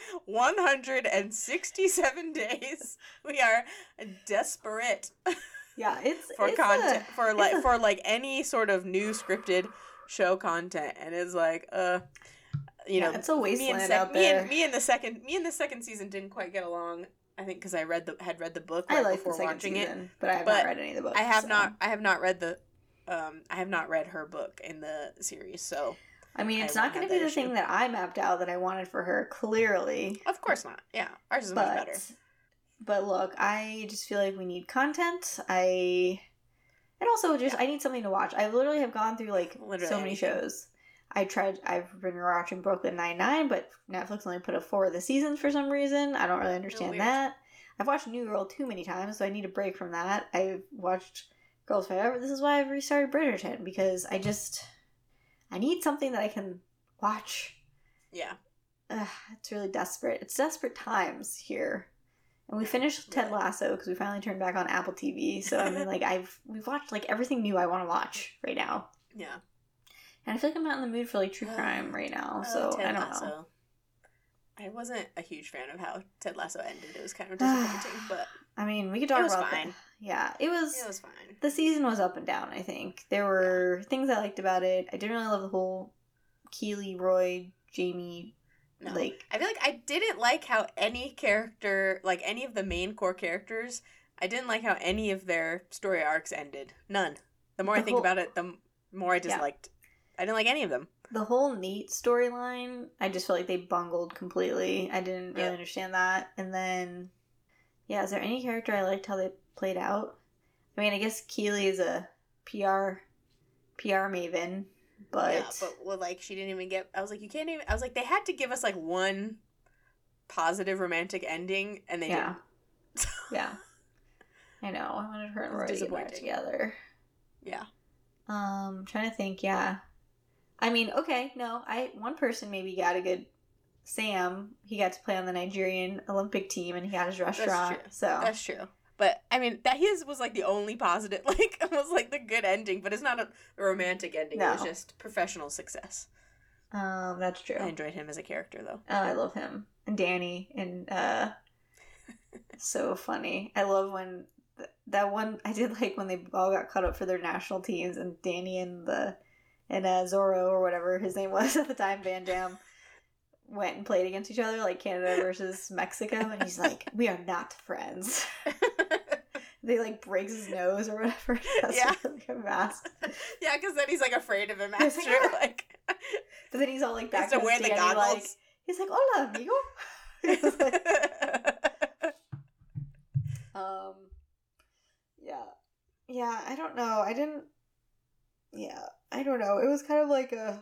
167 days. We are desperate. Yeah, for content for like any sort of new scripted show content, and it's like you know, it's a wasteland out there. Me and the second season didn't quite get along. I think because I had read the book right before watching season, it, but I have not read any of the books. I have not read the I have not read her book in the series, so I mean, it's not going to be the thing that I mapped out that I wanted for her. Clearly, of course not. Yeah, ours is much better. But look, I just feel like we need content. And also just I need something to watch. I literally have gone through like so many shows. I've been watching Brooklyn Nine-Nine, but Netflix only put up 4 of the seasons for some reason. I don't really understand that. I've watched New Girl too many times, so I need a break from that. I've watched Girls Fight Over. This is why I've restarted Bridgerton, because I need something that I can watch. Yeah. It's really desperate. It's desperate times here. And we finished Ted Lasso because we finally turned back on Apple TV. So I mean, like we've watched like everything new I want to watch right now. Yeah. And I feel like I'm not in the mood for like true crime right now. So I don't know. I wasn't a huge fan of how Ted Lasso ended. It was kind of disappointing, but I mean, we could talk about fine. It was fine. The season was up and down, I think. There were things I liked about it. I didn't really love the whole Keely, Roy, Jamie. No. Like, I feel like I didn't like how any character, like any of the main core characters, I didn't like how any of their story arcs ended. None. The more I think about it, the more I disliked. I didn't like any of them. The whole Nate storyline, I just feel like they bungled completely. I didn't really understand that. And then, is there any character I liked how they played out? I mean, I guess Keely is a PR maven. But like she didn't even get. I was like, you can't even. I was like, they had to give us like one positive romantic ending, and they didn't. Yeah, I know. I wanted her and Roy to get back together. Yeah. Trying to think. Yeah, I mean, okay, no, one person maybe got a good. Sam, he got to play on the Nigerian Olympic team, and he got his restaurant. That's true. But, I mean, that his was, like, the only positive, like, it was, like, the good ending, but it's not a romantic ending. No. It was just professional success. That's true. I enjoyed him as a character, though. Oh, I love him. And Danny, and, so funny. I love when, that one, I did like when they all got cut up for their national teams, and Danny and Zorro, or whatever his name was at the time, Van Damme, went and played against each other, like Canada versus Mexico, and he's like, we are not friends. They like breaks his nose or whatever. That's like a mask. Yeah, because then he's like afraid of him after. Like, but then he's all like back to wear the goggles. He's like, hola, amigo. Yeah, I don't know. I don't know. It was kind of like a.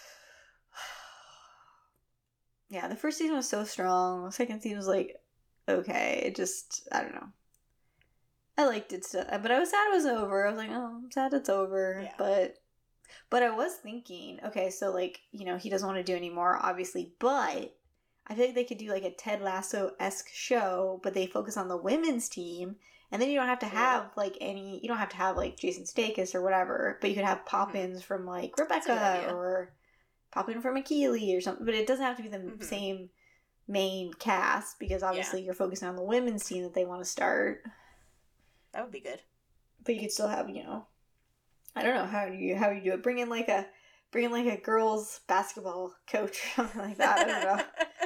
Yeah, the first season was so strong. The second season was like, okay. It just, I don't know. I liked it still, but I was sad it was over. I was like, oh, I'm sad it's over. Yeah. But I was thinking, okay, so like, you know, he doesn't want to do anymore, obviously, but I feel like they could do like a Ted Lasso-esque show, but they focus on the women's team, and then you don't have to have you don't have to have like Jason Sudeikis or whatever, but you could have pop-ins from like Rebecca or pop-in from Keely or something, but it doesn't have to be the same main cast, because obviously you're focusing on the women's team that they want to start. That would be good. But you could still have, you know, I don't know how you do it. Bring in like a girls basketball coach or something like that. I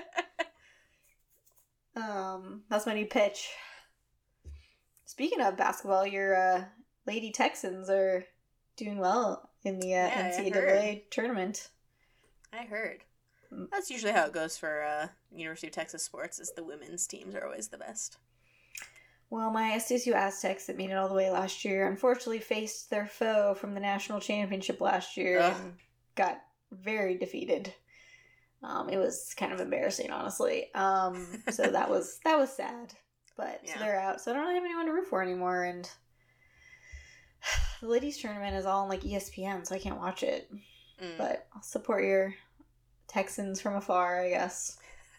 don't know. That's my new pitch. Speaking of basketball, your Lady Texans are doing well in the NCAA tournament. I heard. That's usually how it goes for University of Texas sports. Is the women's teams are always the best. Well, my SDSU Aztecs that made it all the way last year unfortunately faced their foe from the national championship last year and got very defeated. It was kind of embarrassing, honestly. So that was sad. But so they're out. So I don't really have anyone to root for anymore. And the ladies tournament is all on like ESPN, so I can't watch it. But I'll support your Texans from afar, I guess.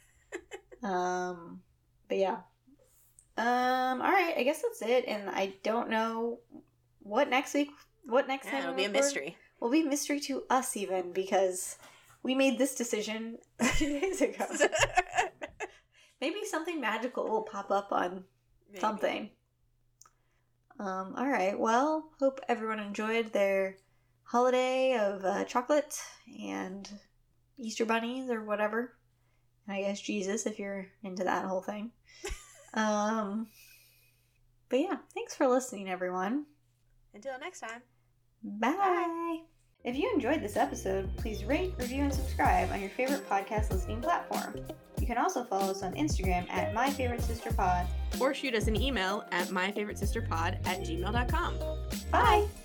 But yeah. Alright, I guess that's it. And I don't know what next time it'll be a mystery. Will be a mystery to us even, because we made this decision a few days ago. Maybe something magical will pop up on something. Alright, well, hope everyone enjoyed their holiday of chocolate and Easter bunnies or whatever. And I guess Jesus, if you're into that whole thing. But yeah, thanks for listening, everyone. Until next time. Bye. Bye. If you enjoyed this episode, please rate, review, and subscribe on your favorite podcast listening platform. You can also follow us on Instagram at MyFavoriteSisterPod. Or shoot us an email at myfavoritesisterpod@gmail.com. Bye!